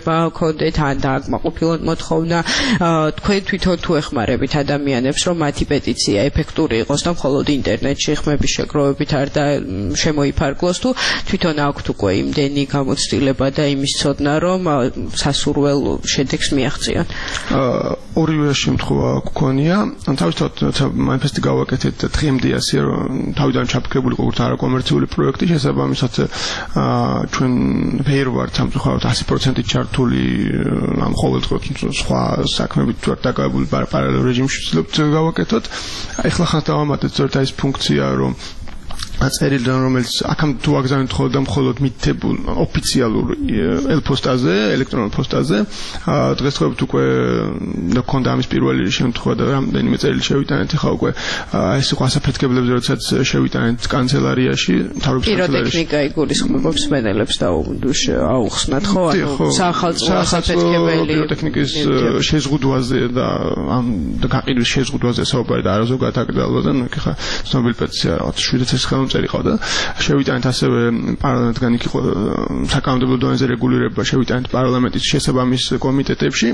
გქონდეთ ან დააკმაყოფილონ მოთხოვნა თქვენ თვითონ თუ ეხმარებით ადამიანებს რომ მათი პეტიცია ეფექტური იყოს და მხოლოდ ინტერნეტში ხმების შეგროვებით არ და შემოიფარგლოს თუ თვითონ აქვთ უკვე იმდენი გამოცდილება და იმის ცოდნა რომ სასურველ შედეგს მიაღწიონ ორივე შემთხვევა გქონია თავისთავად მანიფესტი გავაკეთეთ და დღემდე ასე რომ თავიდან ჩაფიქრებული როგორც არაკომერციული პროექტი შესაბამისად ჩვენ ვერ ვართ სამწუხაროდ 100% ჩართული ამ ყოველდღიურ სხვა საქმებით ვართ დაკავებული პარალელ რეჟიმში ვცდილობთ გავაკეთოთ ეხლა ხან დავამატეთ ზოგადად ეს ფუნქცია რომ აწერილიდან რომელიც აქამდე თუ აგზავნით მხოლოდ მითებულ ოფიციალურ ელფოსტაზე, ელექტრონულ პოსტაზე, დღესდღეობით უკვე გქონდა ამის პირველი შემთხვევა და რამდენიმე წერილი შევიტანეთ, ახლა უკვე ეს იყო ასაფეთქებლებზე, როდესაც შევიტანეთ კანცელარიაში, მთავრობის კანცელარიაში. პიროტექნიკა იგულისხმობს მენელებს და აუხსნათ, ხო? ანუ სახალხო ასაფეთქებელი პიროტექნიკის შეზღუდვაზე და ამ გაყიდვის შეზღუდვაზე საუბარი და არაზოგადად აკრძალვაზე, ნუ ხა ცნობილი პეტიცია 70000 წელი ყავდა შევიტანეთ ასევე პარლამენტგან იქ იყო საკანონმდებლო დონეზე რეგულირება შევიტანეთ პარლამენტის შესაბამის კომიტეტებში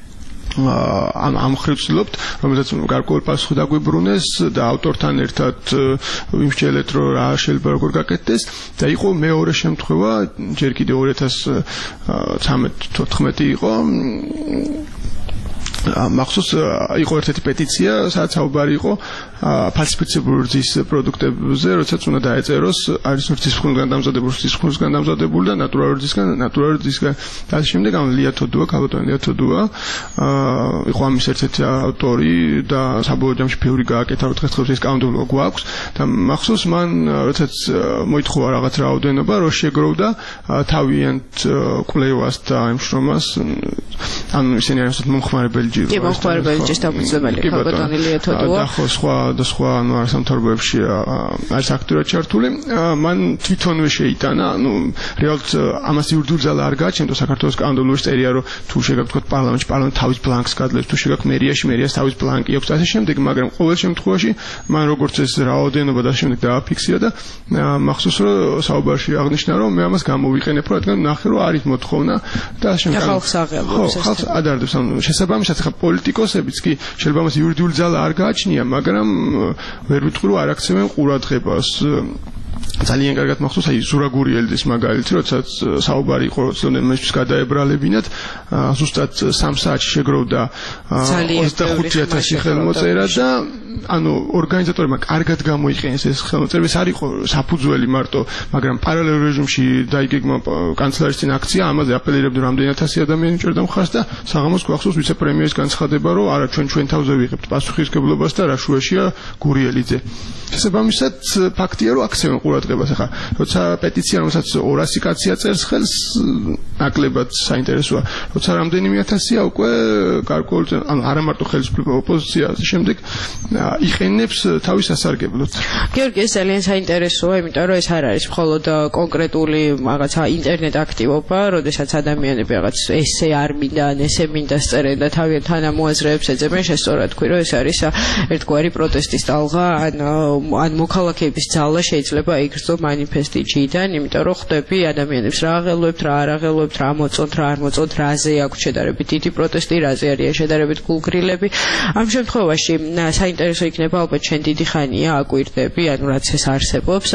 ამ ხრივცლობთ რომელსაც გარკვეული პასუხი დაგვიბრუნეს და ავტორთან ერთად ვიმსჯელეთ რომ რა შეიძლება როგორ გაკეთდეს და იყო მეორე შემთხვევა ჯერ კიდევ 2013-14 იყო მახსოვს იყო ერთ-ერთი პეტიცია სადაც საუბარი იყო ფალსიფიცირებული რძის პროდუქტებზე როდესაც უნდა დაეწეროს არის რძის ხვინგან დამზადებული და ნატურალური რძისგან და შემდეგ ამ ლია თოდუა ქალბატონი ლია თოდუა იყო ამის ერთ-ერთი ავტორი და საბოლოო ჯამში ბევრი გააკეთა რომ დღესდღეობით ეს კანონმდებლობა გვაქვს და მახსოვს მან როდესაც მოითხოვა რაღაც რაოდენობა რომ შეგროვდა თავიანთ კვლევას და იმ შრომას ანუ ისინი არის მომხმარებელი კი მომხმარებელიც დაგუძველი ქალბატონი ლია თოდუა და სხვა ანუ არ სამთავროებში არის აქტიურად ჩართული მან თვითონვე შეიტანა ანუ რეალურად ამას იურიდიული ძალა არ გააჩნდა საქართველოს კანონმდებლობაში წერია რომ თუ შეგაქვთ პარლამენტში პარლამენტი თავის ბლანკს გადლებს თუ შეგაქვთ მერიაში მერიას თავის ბლანკი აქვს ასე შემდეგ მაგრამ ყოველ შემთხვევაში მან როგორც ეს რაოდენობა და შემდეგ დააფიქსირა და მახსოვს რომ საუბარში აღნიშნა რომ მე ამას გამოვიყენებ რადგან ნახე რომ არის მოთხოვნა და ასე შემდეგ ხალხს აღელვებს ხალხს ადარდებს ანუ შესაბამისად ხა პოლიტიკოსებიც კი შეიძლება მას იურიდიული ძალა არ გააჩნია მაგრამ ვერ ვიტყვი რომ არ აქცევენ ყურადღებას ძალიან კარგად მახსოვს აი ზურაგურიელძის მაგალითი როდესაც საუბარი იყო ცნობებს გადაებრალებინათ ზუსტად 3 საათში შეგროვდა 25000 ხელმოწერა და ანუ ორგანიზატორებმა კარგად გამოიყენეს ეს ხელმოწერები ეს არ იყო საფუძველი მარტო მაგრამ პარალელ რეჟიმში დაიგეგმა კანცელარის წინ აქცია ამაზე აპელირებდნენ რამდენად 100 ადამიანი ჭერდა მხარს და საღამოს გვახსოვს ვიცე-პრემიერის განცხადება რომ არა ჩვენ თავზე ვიღებთ პასუხისმგებლობას და რა შუაშია გურიელიძე შესაბამისად ფაქტია რომ აქცევენ ყურადღებას ახლა როცა პეტიცია რომელსაც 200 კაცია წერს ხელს ნაკლებად საინტერესოა როცა რამდენიმე ათასია უკვე გარკვეულ ანუ არა მარტო ხელისუფლება ოპოზიცია შემდეგ იყენებს თავის სასარგებლოდ. გიორგი, ეს ძალიან საინტერესოა, იმიტომ რომ ეს არ არის მხოლოდ კონკრეტული რაღაცა ინტერნეტ აქტივობა, როდესაც ადამიანები რაღაც ესე არ მინდა, ან ესე მინდა წერენ და თავიანთ თანამოაზრეებს ეძებენ, შესწორად თქვი, რომ ეს არის ერთგვარი პროტესტის ტალღა, ან მოქალაქეების ძალა შეიძლება იგრძნო მანიფესტი ჯიდან, იმიტომ რომ ხვდები ადამიანებს რა აღელვებთ, რა არ აღელვებთ, რა მოწონთ, რა არ მოწონთ, რაზე აქვს შედარებით დიდი პროტესტი, რაზე არის შედარებით გულგრილები. ამ შემთხვევაში საინტერესო იქნება ალბათ ჩვენ დიდი ხანია აკვირდები, ანუ რაც ეს არსებობს,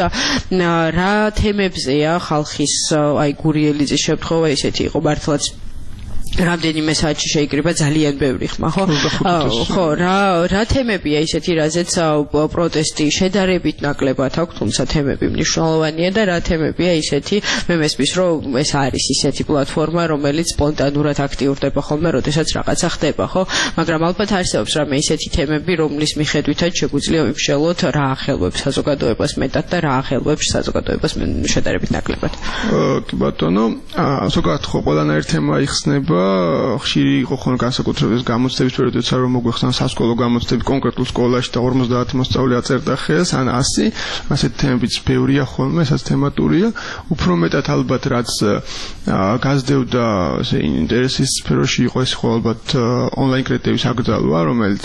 რა თემებზეა ხალხის აი გურიელიძის შემთხვევა ისეთი იყო მართლაც რამდენიმე საათში შეიკრიბა ძალიან ბევრი ხმა, ხო? ხო, რა თემებია ისეთი, რაზეც პროტესტი შედარებით ნაკლებად აქვს, თუმცა თემები მნიშვნელოვანია და რა თემებია ისეთი, მე მესმის, რომ ეს არის ისეთი პლატფორმა, რომელიც სპონტანურად აქტიურდება ხოლმე, როდესაც რაღაცა ხდება, ხო? მაგრამ ალბათ არსებობს რამე ისეთი თემები, რომლის მიხედვითაც შეგვიძლია ვიმსჯელოთ რა ახელვებს საზოგადოებას მეტად და რა ახელვებს საზოგადოებას შედარებით ნაკლებად. კი ბატონო, ზოგადად ხო ყველანაირი თემა იხსნება ხშირი იყო ხოლმე განსაკუთრებით გამოცდების პერიოდიც რომ მოგვეხსნა სასკოლო გამოცდები კონკრეტულ სკოლაში და 50 მოსწავლე აწერდა ხელს ან 100 ასეთ თემებიც ბევრია ხოლმე ესაც თემატურია უფრო მეტად ალბათ რაც გაზრდევდა ესე ინტერესის სფეროში იყო ეს ხო ალბათ ონლაინ კრედიტების აკრძალვა რომელიც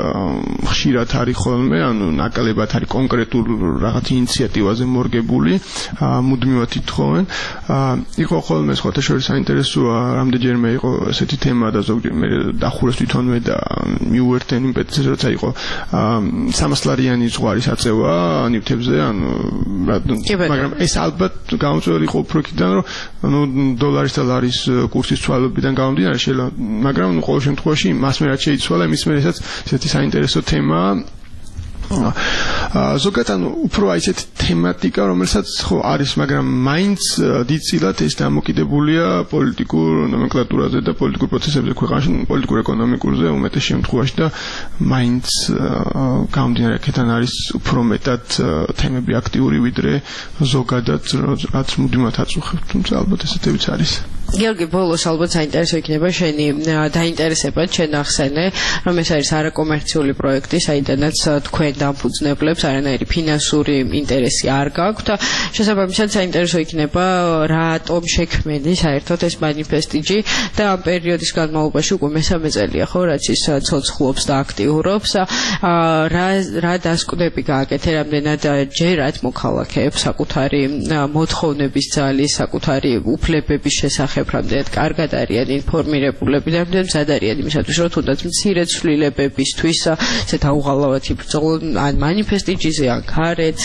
ხშირად არის ხოლმე ანუ ნაკლებად არის კონკრეტულ რაღაც ინიციატივაზე მორგებული მუდმივად ითხოვენ იყო ხოლმე სხვათა შორის საინტერესოა რამდენჯერმე იყო ესეთი თემა და ზოგჯერ მე დახურეს თვითონვე და მიუერთენ იმ პეტიციას როცა იყო 300 ლარიანი ზღვარის აწევა ნივთებზე ანუ მაგრამ ეს ალბათ გამოწვეული იყო უფრო იქიდან რომ ანუ დოლარის და ლარის კურსის ცვალებიდან გამომდინარე შეიძლება მაგრამ ყოველ შემთხვევაში მას მე რაც შეიცვალა იმის მე ესაც ესეთი საინტერესო თემაა ზოგადად ანუ უფრო აი ესეთ თემატიკა რომელსაც ხო არის მაგრამ მაინც დიდწილად ეს დამოკიდებულია პოლიტიკურ ნომენკლატურაზე და პოლიტიკურ პროცესებზე ქვეყანაში პოლიტიკურ ეკონომიკურზე უმეტეს შემთხვევაში და მაინც გამომდინარე აქედან არის უფრო მეტად თემები აქტიური ვიდრე ზოგადად რაც მუდმივად აწუხებს თუმცა ალბათ ესეთებიც არის გიორგი ბოლოს ალბათ საინტერესო იქნება შენი დაინტერესება ჩვენ ახსენე რომ ეს არის არაკომერციული პროექტი საიდანაც თქვენ დამფუძნებლებს არანაირი ფინანსური ინტერესი არ გაქვთ და შესაბამისად საინტერესო იქნება რატომ შექმნილი საერთოდ ეს მანიფესტიჯი და ამ პერიოდის განმავლობაში უკვე მესამე წელია ხო რაც ის ცოცხლობს და აქტიურობს რა დასკვნები გააკეთე რამდენად ჯერათ მოქალაქეებს საკუთარი მოთხოვნების ძალის საკუთარი უფლებების შესახებ რამდენად კარგად არიან ინფორმირებულები და რამდენად მზად არიან იმისათვის რომ თუნდაც მცირე ცვლილებებისთვის ესეთ აუღალავად იბრძოლონ ან მანიფესტიჯზე ან გარეთ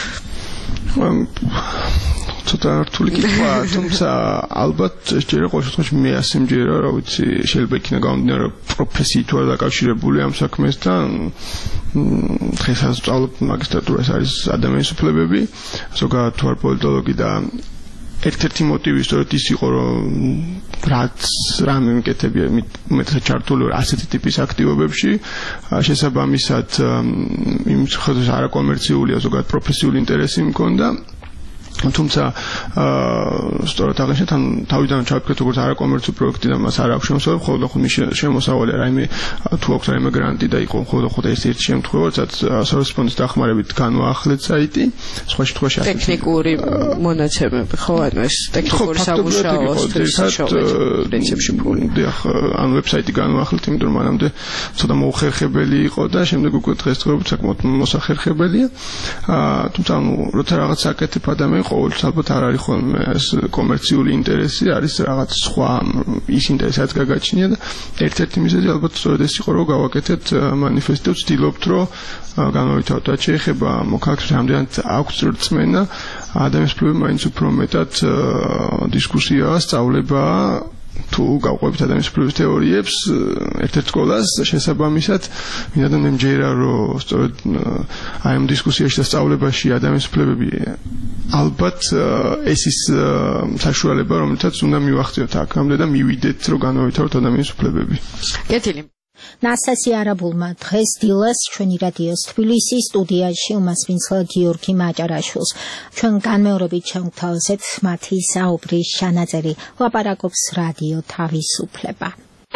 ცოტა რთული კითხვა თუმცა ალბათ შეიძლება ყოველ შემთხვევაში მე ასე მჯერა რა ვიცი შეიძლება იქნება გამომდინარე პროფესიით ვარ დაკავშირებული ამ საქმესთან დღესაც ვსწავლობ მაგისტრატურას არის ადამიანის უფლებები ზოგადად ვარ პოლიტოლოგი და ერთ-ერთი მოტივი სწორედ ის იყო რომ რაც რამე მიკეთებია უმეტესად ჩართული ვარ ასეთი ტიპის აქტივობებში შესაბამისად იმ ხოთოს არაკომერციულია ზოგადად პროფესიული ინტერესი მქონდა თუმცა სწორად აღნიშნეთ ან თავიდან ჩავკეთ როგორც არაკომერციული პროექტი და მას არ აქვს შემოსავალი ხოლმე ხო შემოსავალი რაიმე თუ აქვს რაიმე გრანტი და იყო ხოლმე ერთ შემთხვევა რაც სოციალური ფონდის დახმარებით განვაახლეთ საიტი სხვა შემთხვევაში ტექნიკური მონაცემები ხო ანუ ეს ტექნიკური სამუშაოს პრინციპში ფული ან ვებსაიტი განვაახლეთ იმიტომ რომ მანამდე ცოტა მოუხერხებელი იყო და შემდეგ უკვე დღესდღეობით საკმაოდ მოსახერხებელია თუმცა ანუ როცა რაღაც აკეთებ ადამიანი ყოველთვის ალბათ არ არის ხოლმე ეს კომერციული ინტერესი არის რაღაც სხვა ის ინტერესაც გაგაჩნია და ერთ-ერთი მიზეზი ალბათ სწორედ ეს იყო რომ გავაკეთეთ მანიფესტო ვცდილობთ რომ განავითარო და შეეხება მოქალაქეებს რამდენად აქვს რწმენა ადამიანის პრობლემა მაინც უფრო მეტად დისკუსია სწავლება თუ გავყვებით ადამიანის უფლებების თეორიებს ერთ-ერთ სკოლას შესაბამისად მინდა მე მჯერა რომ სწორედ აი ამ დისკუსიაში და სწავლებაში ადამიანის უფლებები ალბათ ეს ის საშუალება რომელთაც უნდა მივახციოთ აქამდე და მივიდეთ რომ განავითაროთ ადამიანის უფლებები კეთილი ნასტასია არაბულმა დღეს დილას ჩვენი რადიოს თბილისის სტუდიაში უმასპინძლა გიორგი მაჭარაშვილს ჩვენ განმეორებით შევთავაზეთ მათი საუბრის ჩანაწერი ლაპარაკობს რადიო თავისუფლება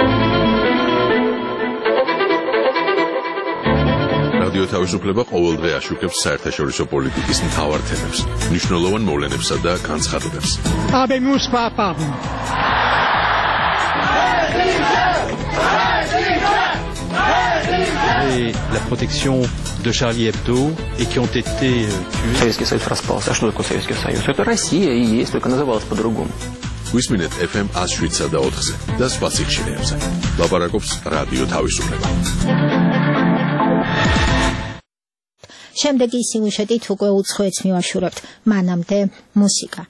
რადიო თავისუფლება ყოველდღე აშუქებს საერთაშორისო პოლიტიკის მთავარ თემებს მნიშვნელოვან მოვლენებსა და განცხადებებს Habemos papa et la protection de Charlie Hebdo et qui ont été tués. Советский Союз распался. А что такое Советский Союз? Это Россия и есть, только называлась по-другому. Висминет FM 107.4-ზე და სხვა სიხშირეებზე. ლაპარაკობს რადიო თავისუფლება. შემდეგი სიუჟეტით უკვე უცხოეთს მივაშურებთ. მანამდე მუსიკა.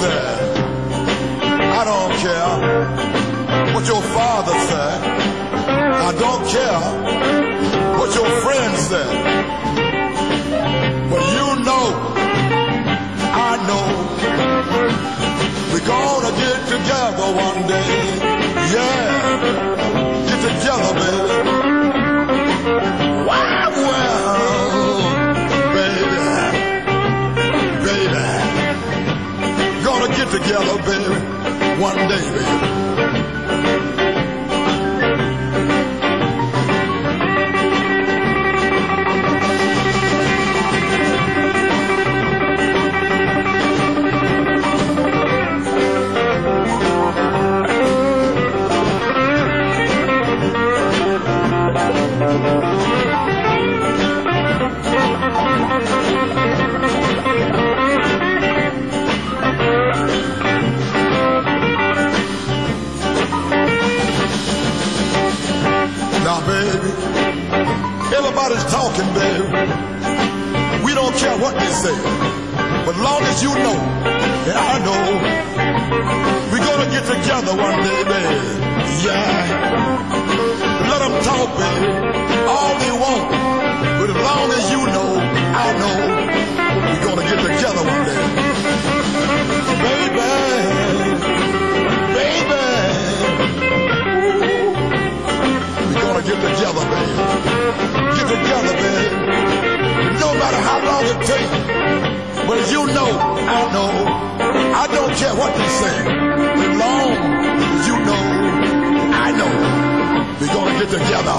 I don't care what your father said. I don't care what your friends say, but you know, I know, we're gonna get together one day. Yeah, get together, baby. Wow, well, baby, gonna get together, baby, one day, baby. Everybody's talking, baby. We don't care what they say, but long as you know that I know, we're gonna get together one day, baby. Yeah. Let them talk, baby, all they want, but as long as you know, I know, we're gonna get together one day. Baby, baby, we're gonna get together, baby. Get together, baby. No matter how long it takes, but you know, I know, I don't care what they say. As long as you know, I know, we're gonna get together.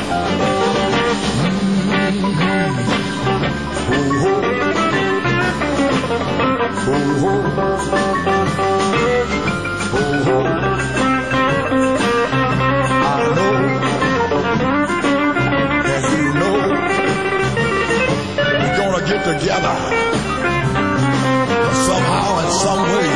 Together somehow and some way.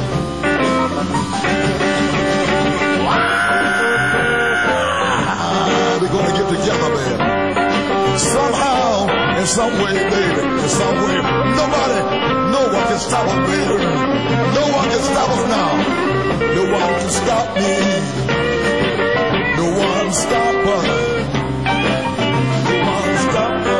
We're gonna get together, baby. Somehow and some way, baby. In some way. Nobody, no one can stop us, baby. No one can stop us now. No one can stop me. No one stop us. No one stop us.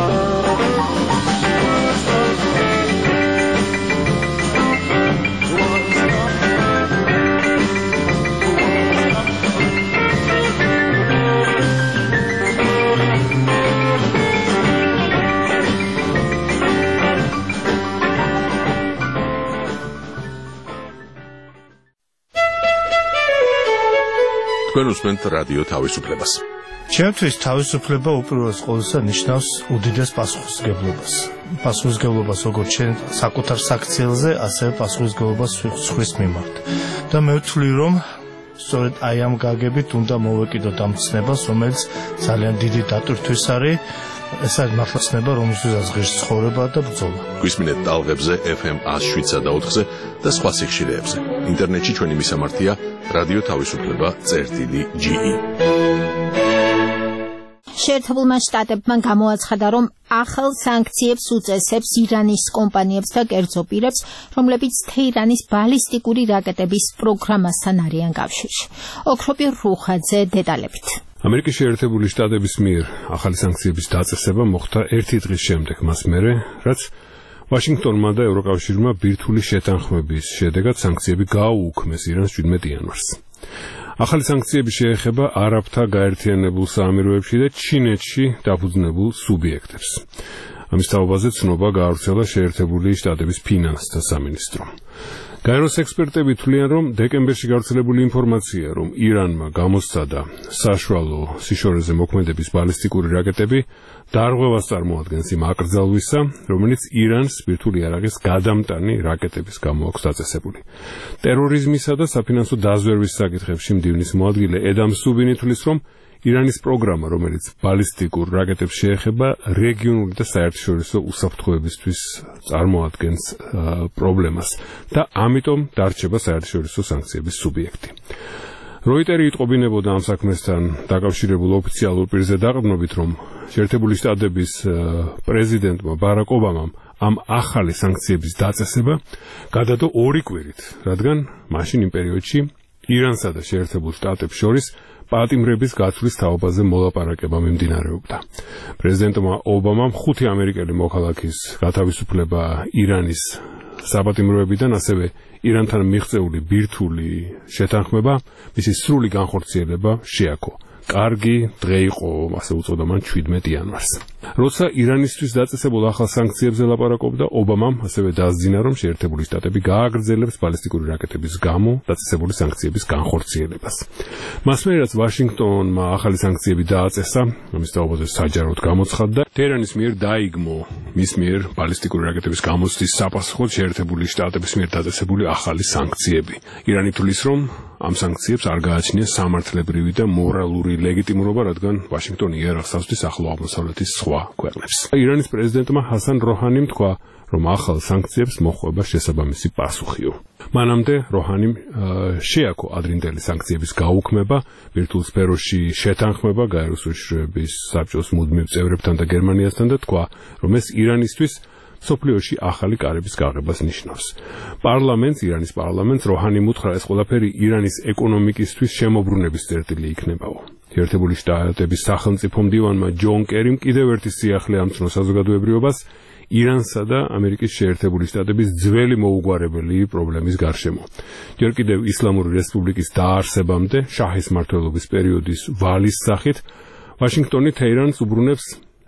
თქვენ უსმენთ რადიო თავისუფლებას. ჩემთვის თავისუფლება უპირველეს ყოვლისა ნიშნავს უდიდეს პასუხისმგებლობას. პასუხისმგებლობას როგორც ჩვენ საკუთარ საქციელზე, ასევე პასუხისმგებლობას სხვის მიმართ. და მე ვთვლი, რომ სწორედ აი ამ გაგებით უნდა მოვეკიდოთ ამ ცნებას, რომელიც ძალიან დიდი დატვირთვის არის. ეს არის მართლა ცნება, რომელსაც ღირს ცხოვრება და ბრძოლა. გვისმინეთ ტალღებზე FM 107.4-ზე და სხვა სიხშირეებზე. ინტერნეტში ჩვენი მისამართია რადიო თავისუფლება.ge. შეერთებულმა შტატებმა გამოაცხადა, რომ ახალ სანქციებს უწესებს ირანის კომპანიებს და კერძო პირებს, რომლებიც თეირანის ბალისტიკური რაკეტების პროგრამასთან არიან კავშირში. ოქროპირ რუხაძე დეტალებით. ამერიკის შეერთებული შტატების მიერ ახალი სანქციების დაწესება მოხდა ერთი დღის შემდეგ მას მერე, რაც ვაშინგტონმა და ევროკავშირმა ბირთვული შეთანხმების შედეგად სანქციები გააუქმეს ირანს 17 იანვარს. ახალი სანქციები შეეხება არაბთა გაერთიანებულ საამიროებში და ჩინეთში დაფუძნებულ სუბიექტებს. ამის თაობაზე ცნობა გაავრცელა შეერთებული შტატების ფინანსთა სამინისტრომ. გაეროს ექსპერტები თვლიან, რომ დეკემბერში გავრცელებული ინფორმაცია, რომ ირანმა გამოსცადა საშუალო სიშორეზე მოქმედების ბალისტიკური რაკეტები, დარღვევას წარმოადგენს იმ აკრძალვისა, რომელიც ირანს ბირთვული იარაღის გადამტანი რაკეტების გამო აქვს დაწესებული. ტერორიზმისა და საფინანსო დაზვერვის საკითხებში მდივნის მოადგილე ედამ სუბინი თვლის, რომ ირანის პროგრამა, რომელიც ბალისტიკურ რაკეტებს შეეხება, რეგიონული და საერთაშორისო უსაფრთხოებისთვის წარმოადგენს პრობლემას და ამიტომ დარჩება საერთაშორისო სანქციების სუბიექტი. როიტერი იტყობინებოდა ამ საქმესთან დაკავშირებულ ოფიციალურ პირზე დაყრდნობით, რომ შეერთებული შტატების პრეზიდენტმა ბარაკ ობამამ ამ ახალი სანქციების დაწესება გადადო 2 კვირით, რადგან მაშინ იმ პერიოდში ირანსა და შეერთებულ შტატებს შორის პატიმრების გაცვლის თაობაზე მოლაპარაკება მიმდინარეობდა. პრეზიდენტმა ობამამ 5 ამერიკელი მოქალაქის გათავისუფლება ირანის საპატიმროებიდან, ასევე ირანთან მიღწეული ბირთვული შეთანხმება, მისი სრული განხორციელება შეაქო. კარგი დღე იყო, ასე უწოდა მან 17 იანვარს. როცა ირანისთვის დაწესებულ ახალ სანქციებზე ლაპარაკობდა, ობამამ ასევე დაასძინა, რომ შეერთებული შტატები გააგრძელებს ბალისტიკური რაკეტების გამო დაწესებული სანქციების განხორციელებას. მას მერე, რაც ვაშინგტონმა ახალი სანქციები დააწესა, ამის თაობაზე საჯაროდ გამოცხადდა, ტეჰრანის მიერ დაიგმო მის მიერ ბალისტიკური რაკეტების გამოცდის საფასუხოდ შეერთებული შტატების მიერ დაწესებული ახალი სანქციები. ირანი თვლის, რომ ამ სანქციებს არ გააჩნია სამართლებრივი და მორალური ლეგიტიმურობა, რადგან ვაშინგტონი იარაღს ავსდის ახლო აღმოსავლეთის სხვა ქვეყნებს. ირანის პრეზიდენტმა ჰასან როჰანიმ თქვა, რომ ახალ სანქციებს მოხვება შესაბამისი პასუხიო. მანამდე როჰანიმ შეაქო ადრინდელი სანქციების გაუქმება, ბირთვულ სფეროში შეთანხმება გაეროს საბჭოს მუდმივ წევრებთან და გერმანიასთან და თქვა, რომ ეს ირანისთვის სოფლიოში ახალი კარების გაღებას ნიშნავს. ირანის პარლამენტს როჰანიმ უთხრა, ეს ყველაფერი ირანის ეკონომიკისთვის შემოbrunების წერტილი იქნებაო. შეერთებული შტატების სახელმწიფო მდივანმა ჯონ კერიმ კიდევ ერთი სიახლე ამცნო საზოგადოებრიობას ირანსა და ამერიკის შეერთებული შტატების ძველი მოუგვარებელი პრობლემის გარშემო. ჯერ კიდევ ისლამური რესპუბლიკის დაარსებამდე, შაჰის მმართველობის პერიოდის ვალის სახით, ვაშინგტონი თეირანს უბრუნებს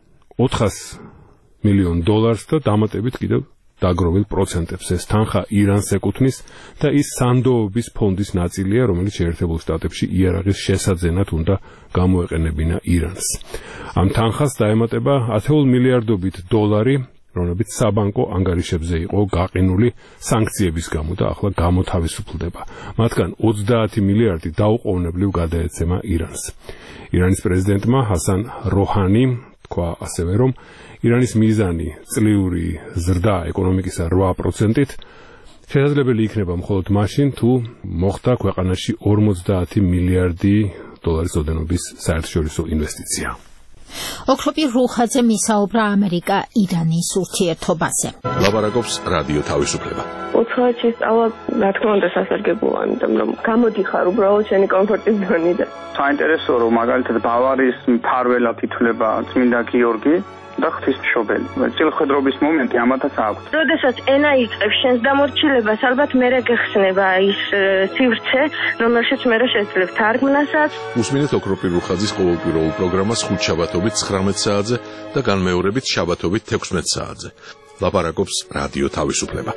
$400 მილიონ და დამატებით კიდევ დაგროვილ პროცენტებს. ეს თანხა ირანს ეკუთვნის და ის სანდოობის ფონდის ნაწილია, რომელიც შეერთებულ შტატებში იარაღის შესაძენად უნდა გამოეყენებინა ირანს. ამ თანხას დაემატება $10 მილიარდობით, რომლებიც საბანკო ანგარიშებზე იყო გაყინული სანქციების გამო და ახლა გამოთავისუფლდება. მათგან 30 მილიარდი დაუყოვნებლივ გადაეცემა ირანს. ირანის პრეზიდენტმა ჰასან როჰანიმ თქვა ასევე, რომ ირანის მიზანი წლიური ზრდა ეკონომიკისა 8%-ით შესაძლებელი იქნება მხოლოდ მაშინ, თუ მოხდა ქვეყანაში 50 მილიარდი დოლარის ოდენობის საერთაშორისო ინვესტიცია. ოქროპი რუხაძე მისაუბრა ამერიკა-ირანის ურთიერთობაზე. ლაპარაკობს რადიო თავისუფლება. უცხოეთში სწავლა, რა თქმა უნდა, სასარგებლოა, იმიტომ რომ გამოდიხარ უბრალოდ შენი კომფორტის ზონიდან. საინტერესოა, რომ მაგალითად ბავარიის მფარველად ითვლება წმინდა გიორგი და ღვთისმშობელი. წილხედრობის მომენტი ამათაც აქვს. როდესაც ენა იწყებს შენს დამორჩილებას, ალბათ მერე გეხსნება ის სივრცე, რომელშიც მერე შეძლებ თარგმნასაც. უსმინეთ ოქროპი რუხაძის ყოველკვირეულ პროგრამას ხუთშაბათობით 19 საათზე და განმეორებით შაბათობით 16 საათზე. ლაპარაკობს რადიო თავისუფლება.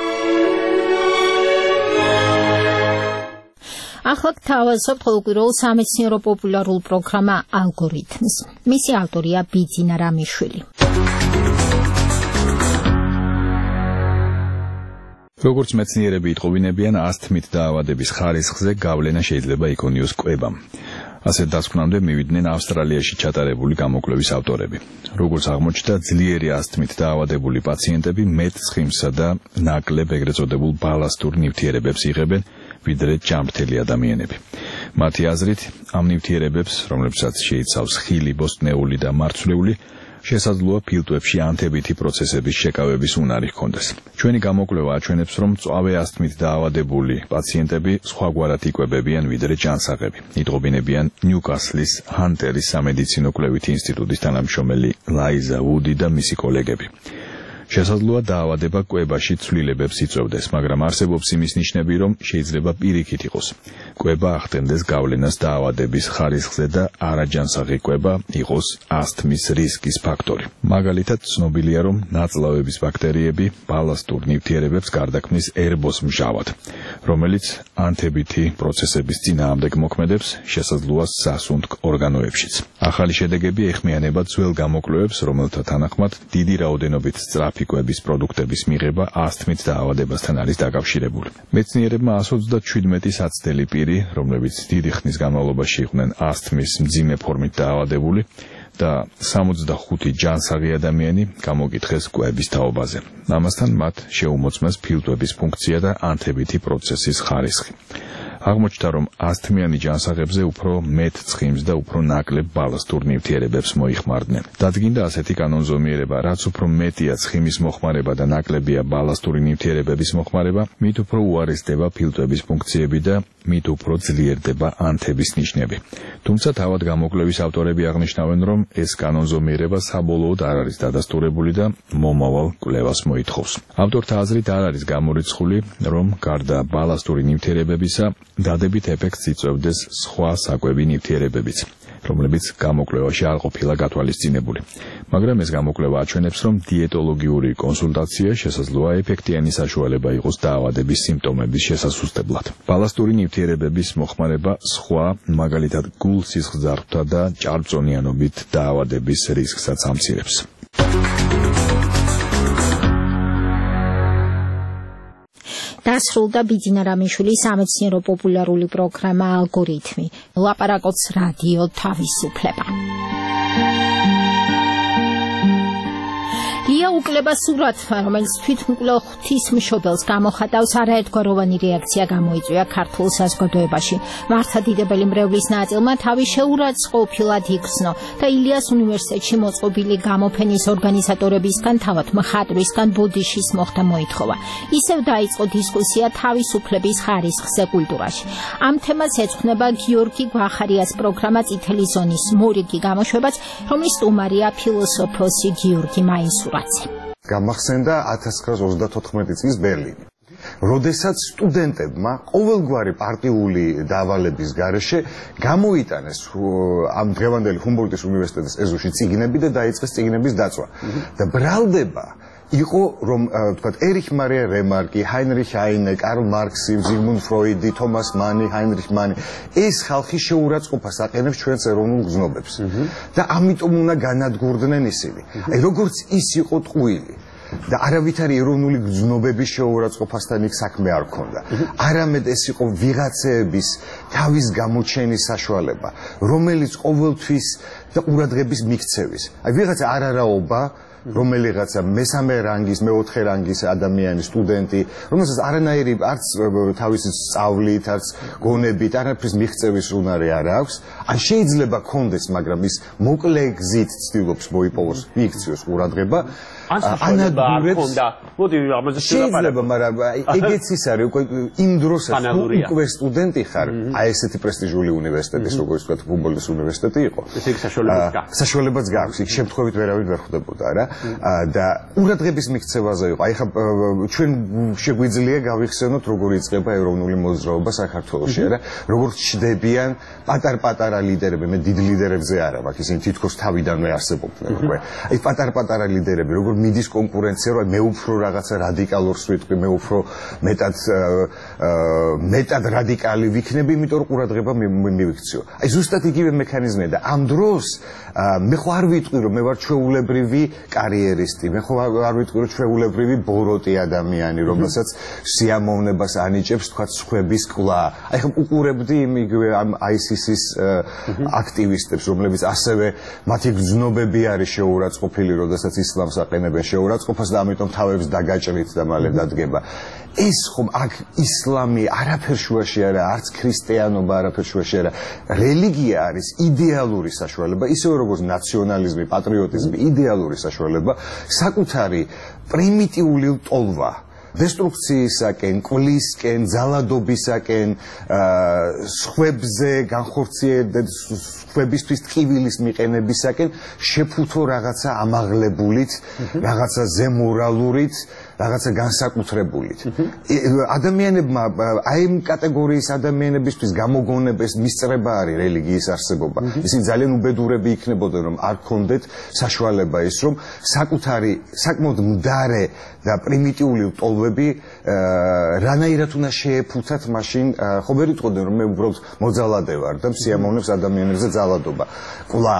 ახლა გთავაზობთ ყოველკვირეულ სამეცნიერო პოპულარულ პროგრამა ალგორითმს. მისი ავტორია ბიძინა რამიშვილი. როგორც მეცნიერები იტყობინებიან, ასთმით დაავადების ხარისხზე გავლენა შეიძლება იქონიოს კვებამ. ასე დასკვნამდე მივიდნენ ავსტრალიაში ჩატარებული გამოკვლევის ავტორები. როგორც აღმოჩნდა, ძლიერი ასთმით დაავადებული პაციენტები მეტ ცხიმსა და ნაკლებ ეგრეთ წოდებულ ბალასტურ ნივთიერებებს იღებენ, ვიდრე ჯანმრთელი ადამიანები. მათი აზრით, ამ ნივთიერებებს, რომლებსაც შეიცავს ხილი, ბოსტნეული და მარცვლეული, შესაძლოა ფილტვებში ანთებითი პროცესების შეკავების უნარი ჰქონდეს. ჩვენი გამოკვლევა აჩვენებს, რომ მწვავე ასთმით დაავადებული პაციენტები სხვაგვარად იკვებებიან, ვიდრე ჯანსაღები. იტყობინებიან ნიუკასლის ჰანტერის სამედიცინო კვლევითი ინსტიტუტის თანამშრომელი ლაიზა ვუდი და მისი კოლეგები. შესაძლოა დაავადება კვებაში ცვლილებებს იწვევდეს, მაგრამ არსებობს იმის ნიშნები, რომ შეიძლება პირიქით იყოს. კვება ახდენდეს გავლენას დაავადების ხარისხზე და არაჯანსაღი კვება იყოს ასთმის რისკის ფაქტორი. მაგალითად, ცნობილია, რომ ნაწლავების ბაქტერიები ბალასტურ ნივთიერებებს გარდაქმნის ერბოს მჟავად, რომელიც ანთებითი პროცესების წინააღმდეგ მოქმედებს, შესაძლოა სასუნთქ ორგანოებშიც. ახალი შედეგები ეხმიანება ძველ გამოკვლევებს, რომელთა თანახმად დიდი რაოდენობით კვების პროდუქტების მიღება ასთმით დაავადებასთან არის დაკავშირებული. მეცნიერებმა 127 საცდელი პირი, რომლებიც დიდი ხნის განმავლობაში იყვნენ ასთმის მძიმე ფორმით დაავადებული და 65 ჯანსაღი ადამიანი გამოგითხეს კვების თაობაზე. ამასთან მათ შეუმოწმეს ფილტვების ფუნქცია და ანთებითი პროცესის ხარისხი. აღმოჩნდა, რომ 100-თმიანი ჯანსაღებზე უფრო მეტ ცხიმს და უფრო ნაკლებ ბალასტურ ნივთიერებებს მოიხმარდნენ. დადგინდა ასეთი კანონზომიერება, რაც უფრო მეტია ცხიმის მოხმარება და ნაკლებია ბალასტური ნივთიერებების მოხმარება, მით უფრო უარესდება ფილტვების ფუნქციები და მით უფრო ძლიერდება ანთების ნიშნები. თუმცა თავად გამოკვლევის ავტორები აღნიშნავენ, რომ ეს კანონზომიერება საბოლოოდ არ არის დადასტურებული და მომავალ კვლევას მოითხოვს. ავტორთა აზრით არ არის გამორიცხული, რომ გარდა ბალასტური ნივთიერებებისა, დადებით ეფექტს იწვევდეს სხვა საკვები ნივთიერებებიც, რომლებიც გამოკვლევაში არ ყოფილა გათვალისწინებული. მაგრამ ეს გამოკვლევა აჩვენებს, რომ დიეტოლოგიური კონსულტაცია შესაძლოა ეფექტიანი საშუალება იყოს დაავადების სიმპტომების შესასუსტებლად. ბალასტური ნივთიერებების მოხმარება სხვა, მაგალითად გულ-სისხლძარღვთა და ჭარბწონიანობით დაავადების რისკსაც ამცირებს. დასრულდა ბიძინა რამიშვილის სამეცნიერო პოპულარული პროგრამა ალგორითმი. ლაპარაკობს რადიო თავისუფლება. ლია უკლება სურათმა, რომელიც თვითმკვლელ ღვთისმშობელს გამოხატავს, არაერთგვაროვანი რეაქცია გამოიწვია ქართულ საზოგადოებაში. მართლმადიდებელი მრევლის ნაწილმა თავი შეურაცხყოფილად იგრძნო და ილიას უნივერსიტეტში მოწყობილი გამოფენის ორგანიზატორებისგან, თავად მხატვრისგან ბოდიშის მოხდა მოითხოვა. ისევ დაიწყო დისკუსია თავისუფლების ხარისხზე კულტურაში. ამ თემას ეძღვნება გიორგი გვახარიას პროგრამა წითელი ზონის მორიგი გამოშვებაც, რომლის სტუმარია ფილოსოფოსი გიორგი მაისურაძე. გამახსენდა 1934 წლის ბერლინი. როდესაც სტუდენტებმა ყოველგვარი პარტიული დავალების გარეშე გამოიტანეს ამ დღევანდელი ჰუმბოლდტის უნივერსიტეტის ეზოში წიგნები და დაიწყეს წიგნების დაწვა. და ბრალდება იყო რომ თქვათ ერიხ მარია რემარკი, ჰაინრიხ აინე, კარლ მარქსი, ზიგმუნდ ფროიდი, თომას მანი, ჰაინრიხ მანი, ეს ხალხი შეურაცხყოფას აყენებს ჩვენს ეროვნულ გზნობებს. და ამიტომ უნდა განადგურდნენ ისინი. აი როგორც ის იყო ტყუილი და არავითარი ეროვნული გზნობების შეურაცხყოფასთან იქ საქმე არ ჰქონდა. არამედ ეს იყო ვიღაცეების თავის გამოჩენის საშუალება, რომელიც ყოველთვის და ყურადღების მიქცევის. აი ვიღაცა არარაობა რომელიღაცა მესამე რანგის, მეოთხე რანგის ადამიანი, სტუდენტი, რომელსაც არანაირი არც თავისი სწავლით, არც გონებით, არაფრის მიღწევის უნარი არ აქვს, ან შეიძლება კონდეს, მაგრამ ის მოკლე გზით ცდილობს მოიპოვოს, მიიქციოს ყურადღება, ანადგურებს. მოდი ამაზე შეიძლება, მაგრამ ეგეც ის არის, უკვე იმ დროსაც უკვე სტუდენტი ხარ, აი ესეთი პრესტიჟული უნივერსიტეტის, როგორც ვთქვათ, ჰუმბოლდტის უნივერსიტეტი იყო. ესე იგი საშუალებაც გაქვს. საშუალებაც გაქვს, იქ შემთხვევით ვერავინ ვერ ხვდებოდა რა. და ყურადღების მიქცევაზე იყო. აი ხა ჩვენ შეგვიძლია გავიხსენოთ როგორ იწყება ეროვნული მოძრაობა საქართველოში, რა. როგორ ჩდებიან პატარ-პატარა ლიდერები, მე დიდ ლიდერებზე არა, მაგრამ ისინი თითქოს თავიდანვე არსებობდნენ უკვე. აი პატარ-პატარა ლიდერები, როგორ მიდის კონკურენცია, რომ მე უფრო რაღაცა რადიკალურს ვიტყვი, მე უფრო მეტად რადიკალი ვიქნები, იმიტომ რომ ყურადღება მივიქციო. აი ზუსტად იგივე მექანიზმია და ამ დროს მე ხო არ ვიტყვი რომ მე ვარ ჩვეულებრივი კარიერისტი, მე ხო არ ვიტყვი რომ ჩვეულებრივი ბოროტი ადამიანი, რომელსაც სიამოვნებას ანიჭებს თქვა სხვების კლა. აი ხომ უყურებდი იგივე ამ ISIS-ის აქტივისტებს, რომლებიც ასევე მათი გზნობები არის შეურაცხყოფილი, როდესაც ისლამს აყენებენ შეურაცხყოფას და ამიტომ თავებს დაგაჭრით და მალე დადგება. ეს ხომ აქ ისლამი არაფერ შუაში არა, არც ქრისტიანობა არაფერ შუაში არა. რელიგია არის idеალური საშუალება, ისევე როგორც ნაციონალიზმი, პატრიოტიზმი, idеალური საშუალება, საკუთარი პრიმიტიული ტოლვა დესტრუქციისაკენ, კვლისკენ, ძალადობისაკენ, სხვებზე განხორციელების სხვებისთვის ტკივილის მიყენებისაკენ შეფუთო რაღაცა ამაღლებულით, რაღაცა ზემორალურით, რაღაცა განსაკუთრებულით. ადამიანებმა აი ამ კატეგორიის ადამიანებისთვის გამოგონებას მისწრება არის რელიგიის არსებობა. ისინი ძალიან უბედურები იქნებოდნენ, რომ არ ქონდეთ საშუალება ის, რომ საკუთარი საკმაოდ მდარე და პრიმიტიული ტოლვები რანაირად უნდა შეეფუთათ მაშინ, ხო ვერ იტყოდნენ, რომ მე უბრალოდ მოძალადე ვარ და სიამოვნებს ადამიანებზე ძალადობა. ყლა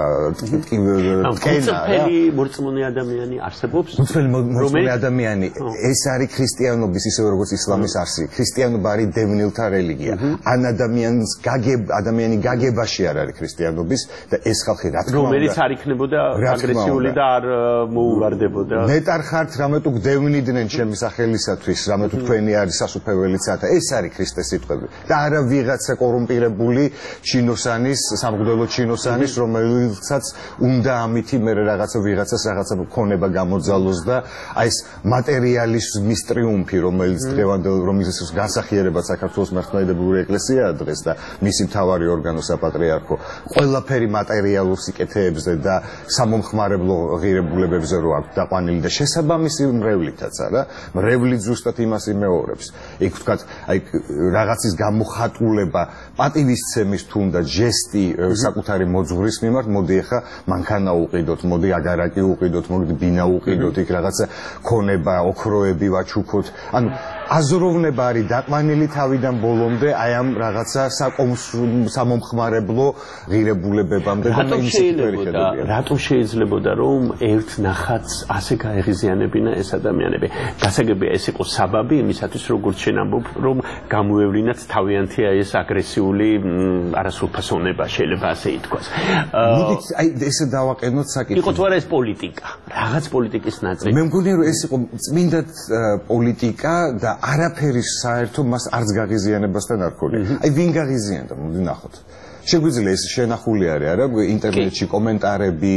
მწმელი მორწმუნე ადამიანი არსებობს? მწმელი მორწმუნე ადამიანი, ეს არის ქრისტიანობის ისევე როგორც ისლამის არსი. ქრისტიანობა არის დევნილთა რელიგია. ან ადამიანი გაგებაში არ არის ქრისტიანობის და ეს ხალხი რა თქმა უნდა რომელიც არ იქნებოდა აგრესიული და არ მოუვარდებოდა. ნეტარ ხართ რამე თუ გდევნიდნენ ჩემი სახელისათვის, რამე თუ თქვენი არის სასუფეველიცა და ეს არის ქრისტეს სიტყვები. და არა ვიღაცა კორუმპირებული ჩინოსანის, სამღვდელო ჩინოსანის, რომელიცაც უნდა ამითი მე რაღაცა ვიღაცას რაღაცა ქონება გამოძალოს და აი ეს მატერიალიზმის ტრიუმფი, რომელიც დღევანდელ რომელიც განსახიერებად საქართველოს მართლმადიდებლური ეკლესიაა დღეს და მისი მთავარი ორგანო საპატრიარქო, ყველაფერი მატერიალურ სიკეთეებზე და სამომხმარებლო ღირებულებებზე რო აქვს დაყვანილი და შესაბამისი მრევლითაც არა, მრევლი ზუსტად იმას იმეორებს. იქ ვთქვათ, აი რაღაცის გამოხატულება, პატივისცემის თუნდაც ჟესტი საკუთარი მოძღვრის მიმართ, მოდი ახლა მანქანა უყიდოთ, მოდი აგარაკი უყიდოთ, მოდი ბინა უყიდოთ, იქ რაღაცა ქონება, ოქროები ვაჩუქოთ. ანუ აზროვნება არის დაყვანილი თავიდან ბოლომდე აი ამ რაღაცა სამომხმარებლო ღირებულებებამდე და რატომ შეიძლებოდა რომ ერთ ნახატს ასე გაეღიზიანებინა ეს ადამიანები? გასაგებია ეს იყო საბაბი იმისათვის როგორც შენ ამბობ რომ გამოევლინათ თავიანთი ეს აგრესიული არასრულფასოვნება შეიძლება ასე ითქვას. მოდით აი ესე დავაყენოთ საკითხი. იყო თუ არა ეს პოლიტიკა, რაღაც პოლიტიკის ნაწილი. მე მგონია რომ ეს იყო წმინდა პოლიტიკა და არაფერი საერთო მას არც გაღიზიანებასთან არ ქონია. აი ვინ გაღიზიანდა? მოდი ნახოთ. შეგვიძლია ეს შენახული არის არა ინტერნეტში კომენტარები,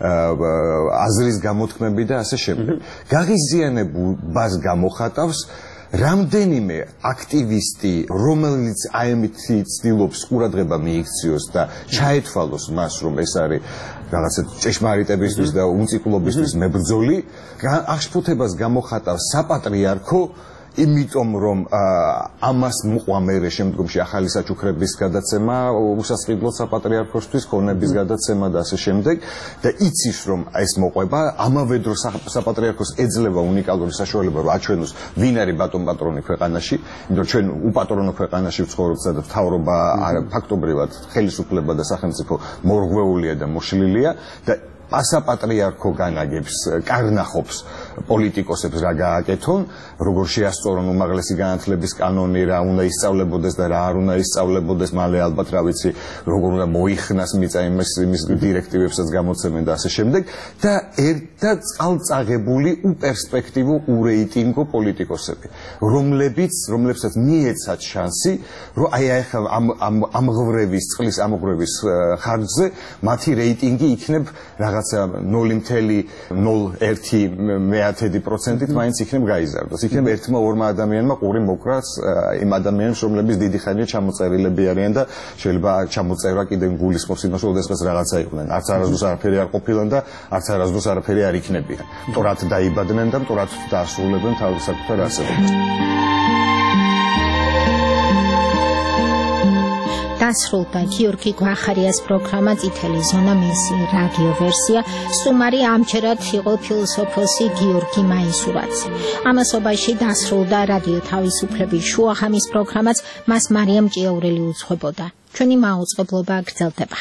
აზრის გამოთქმები და ასე შემდეგ. გაღიზიანებას გამოხატავს რამდენიმე აქტივისტი, რომელიც აემით ცდილობს ყურადღება მიიქციოს და ჩაეთვალოს მას, რომ ეს არის რაღაცა ჭეშმარიტებისთვის და უნციკლობისთვის მებრძოლი, აღშფოთებას გამოხატავს საპატრიარქო, იმიტომ რომ ამას მოყვა მერე შემდგომში ახალი საჩუქრების გადაცემა უსასყიდლოდ საპატრიარქოსთვის, ქონების გადაცემა და ასე შემდეგ და იცის რომ ეს მოყვება ამავე დროს საპატრიარქოს ეძლევა უნიკალური საშუალება რომ აჩვენოს ვინ არის ბატონ პატრონი ქვეყანაში, იმიტომ ჩვენ უპატრონო ქვეყანაში ვცხოვრობთ და მთავრობა ფაქტობრივად ხელისუფლება და სახელმწიფო მორღვეულია და მოშლილია და პასაპატრიარქო განაგებს, კარნახობს პოლიტიკოსებს რა გააკეთონ, როგორ შეასწორონ უმაღლესი განათლების კანონი, რა უნდა ისწავლებოდეს და რა არ უნდა ისწავლებოდეს, მალე ალბათ რა ვიცი, როგორ უნდა მოიხნას მიწა იმის დირექტივებსაც გამოცემენ და ასე შემდეგ და ერთად წყალწაღებული უპერსპექტივო ურეიტინგო პოლიტიკოსები, რომლებსაც მიეცათ შანსი, რომ აი ახლა ამღვრევის, წყლის ამღვრევის ხარჯზე მათი რეიტინგი იქნებ რაღაცა 0.01%-ით მაინც იქნებ გაიზარდოს. იქნებ ერთმა ორმა ადამიანმა ყური მოკრას იმ ადამიანებს, რომლებიც დიდი ხანია ჩამოწერილები არიან და შეიძლება ჩამოწერა კიდევ გულისხმობს იმას, რომ დღეს რაღაცა იყვნენ. არც არასდროს არაფერი არ ყოფილან და არც არასდროს არაფერი არ იქნებიან. მტრად დაიბადნენ და მტრად დაასრულებენ თავის საკუთარ არსებობას. დასრულდა გიორგი გვახარიას პროგრამა წითელი ზონა მისი რადიო ვერსია. სტუმარი ამჯერად იყო ფილოსოფოსი გიორგი მაისურაძე. ამასობაში დასრულდა რადიო თავისუფლების შუახამის პროგრამაც, მას მარიამ ჭიაურელი უძღვებოდა. ჩვენი მაუწყებლობა გრძელდება.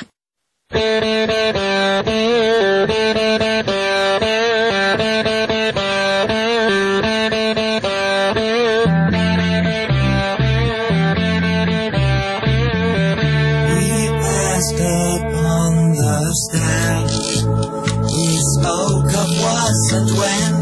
And when,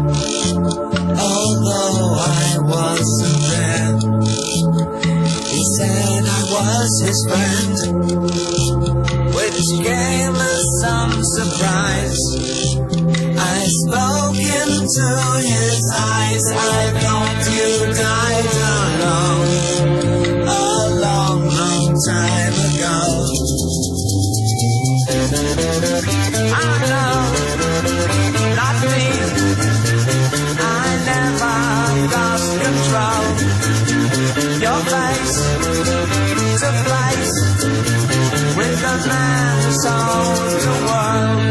although I wasn't there, he said I was his friend, which came as some surprise. I spoke into his eyes, I thought you died alone, a long, long time ago. I know. Not me, I never lost control. Your face to face with the man who sold the world.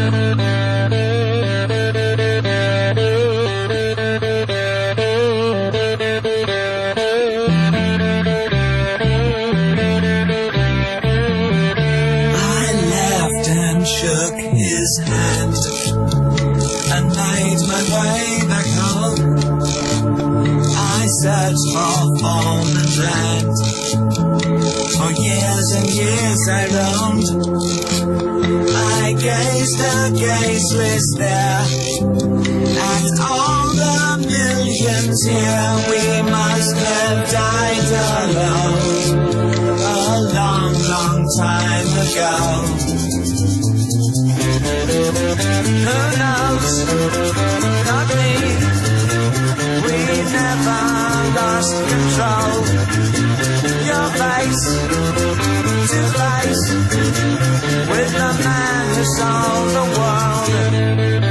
I laughed and shook his hand and made my way back home. I searched for home and land. For years and years I roamed. I gazed a gazeless there at all the nations here, we must have died alone a long, long time ago. Who knows? Not me. We never lost control. Your face to face with the man who sold the world.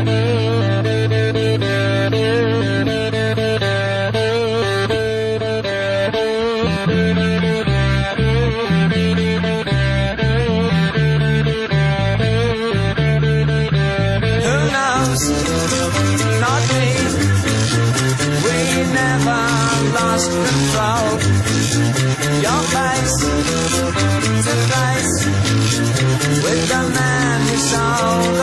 Not me. We never lost control. Your face to face with the man who sold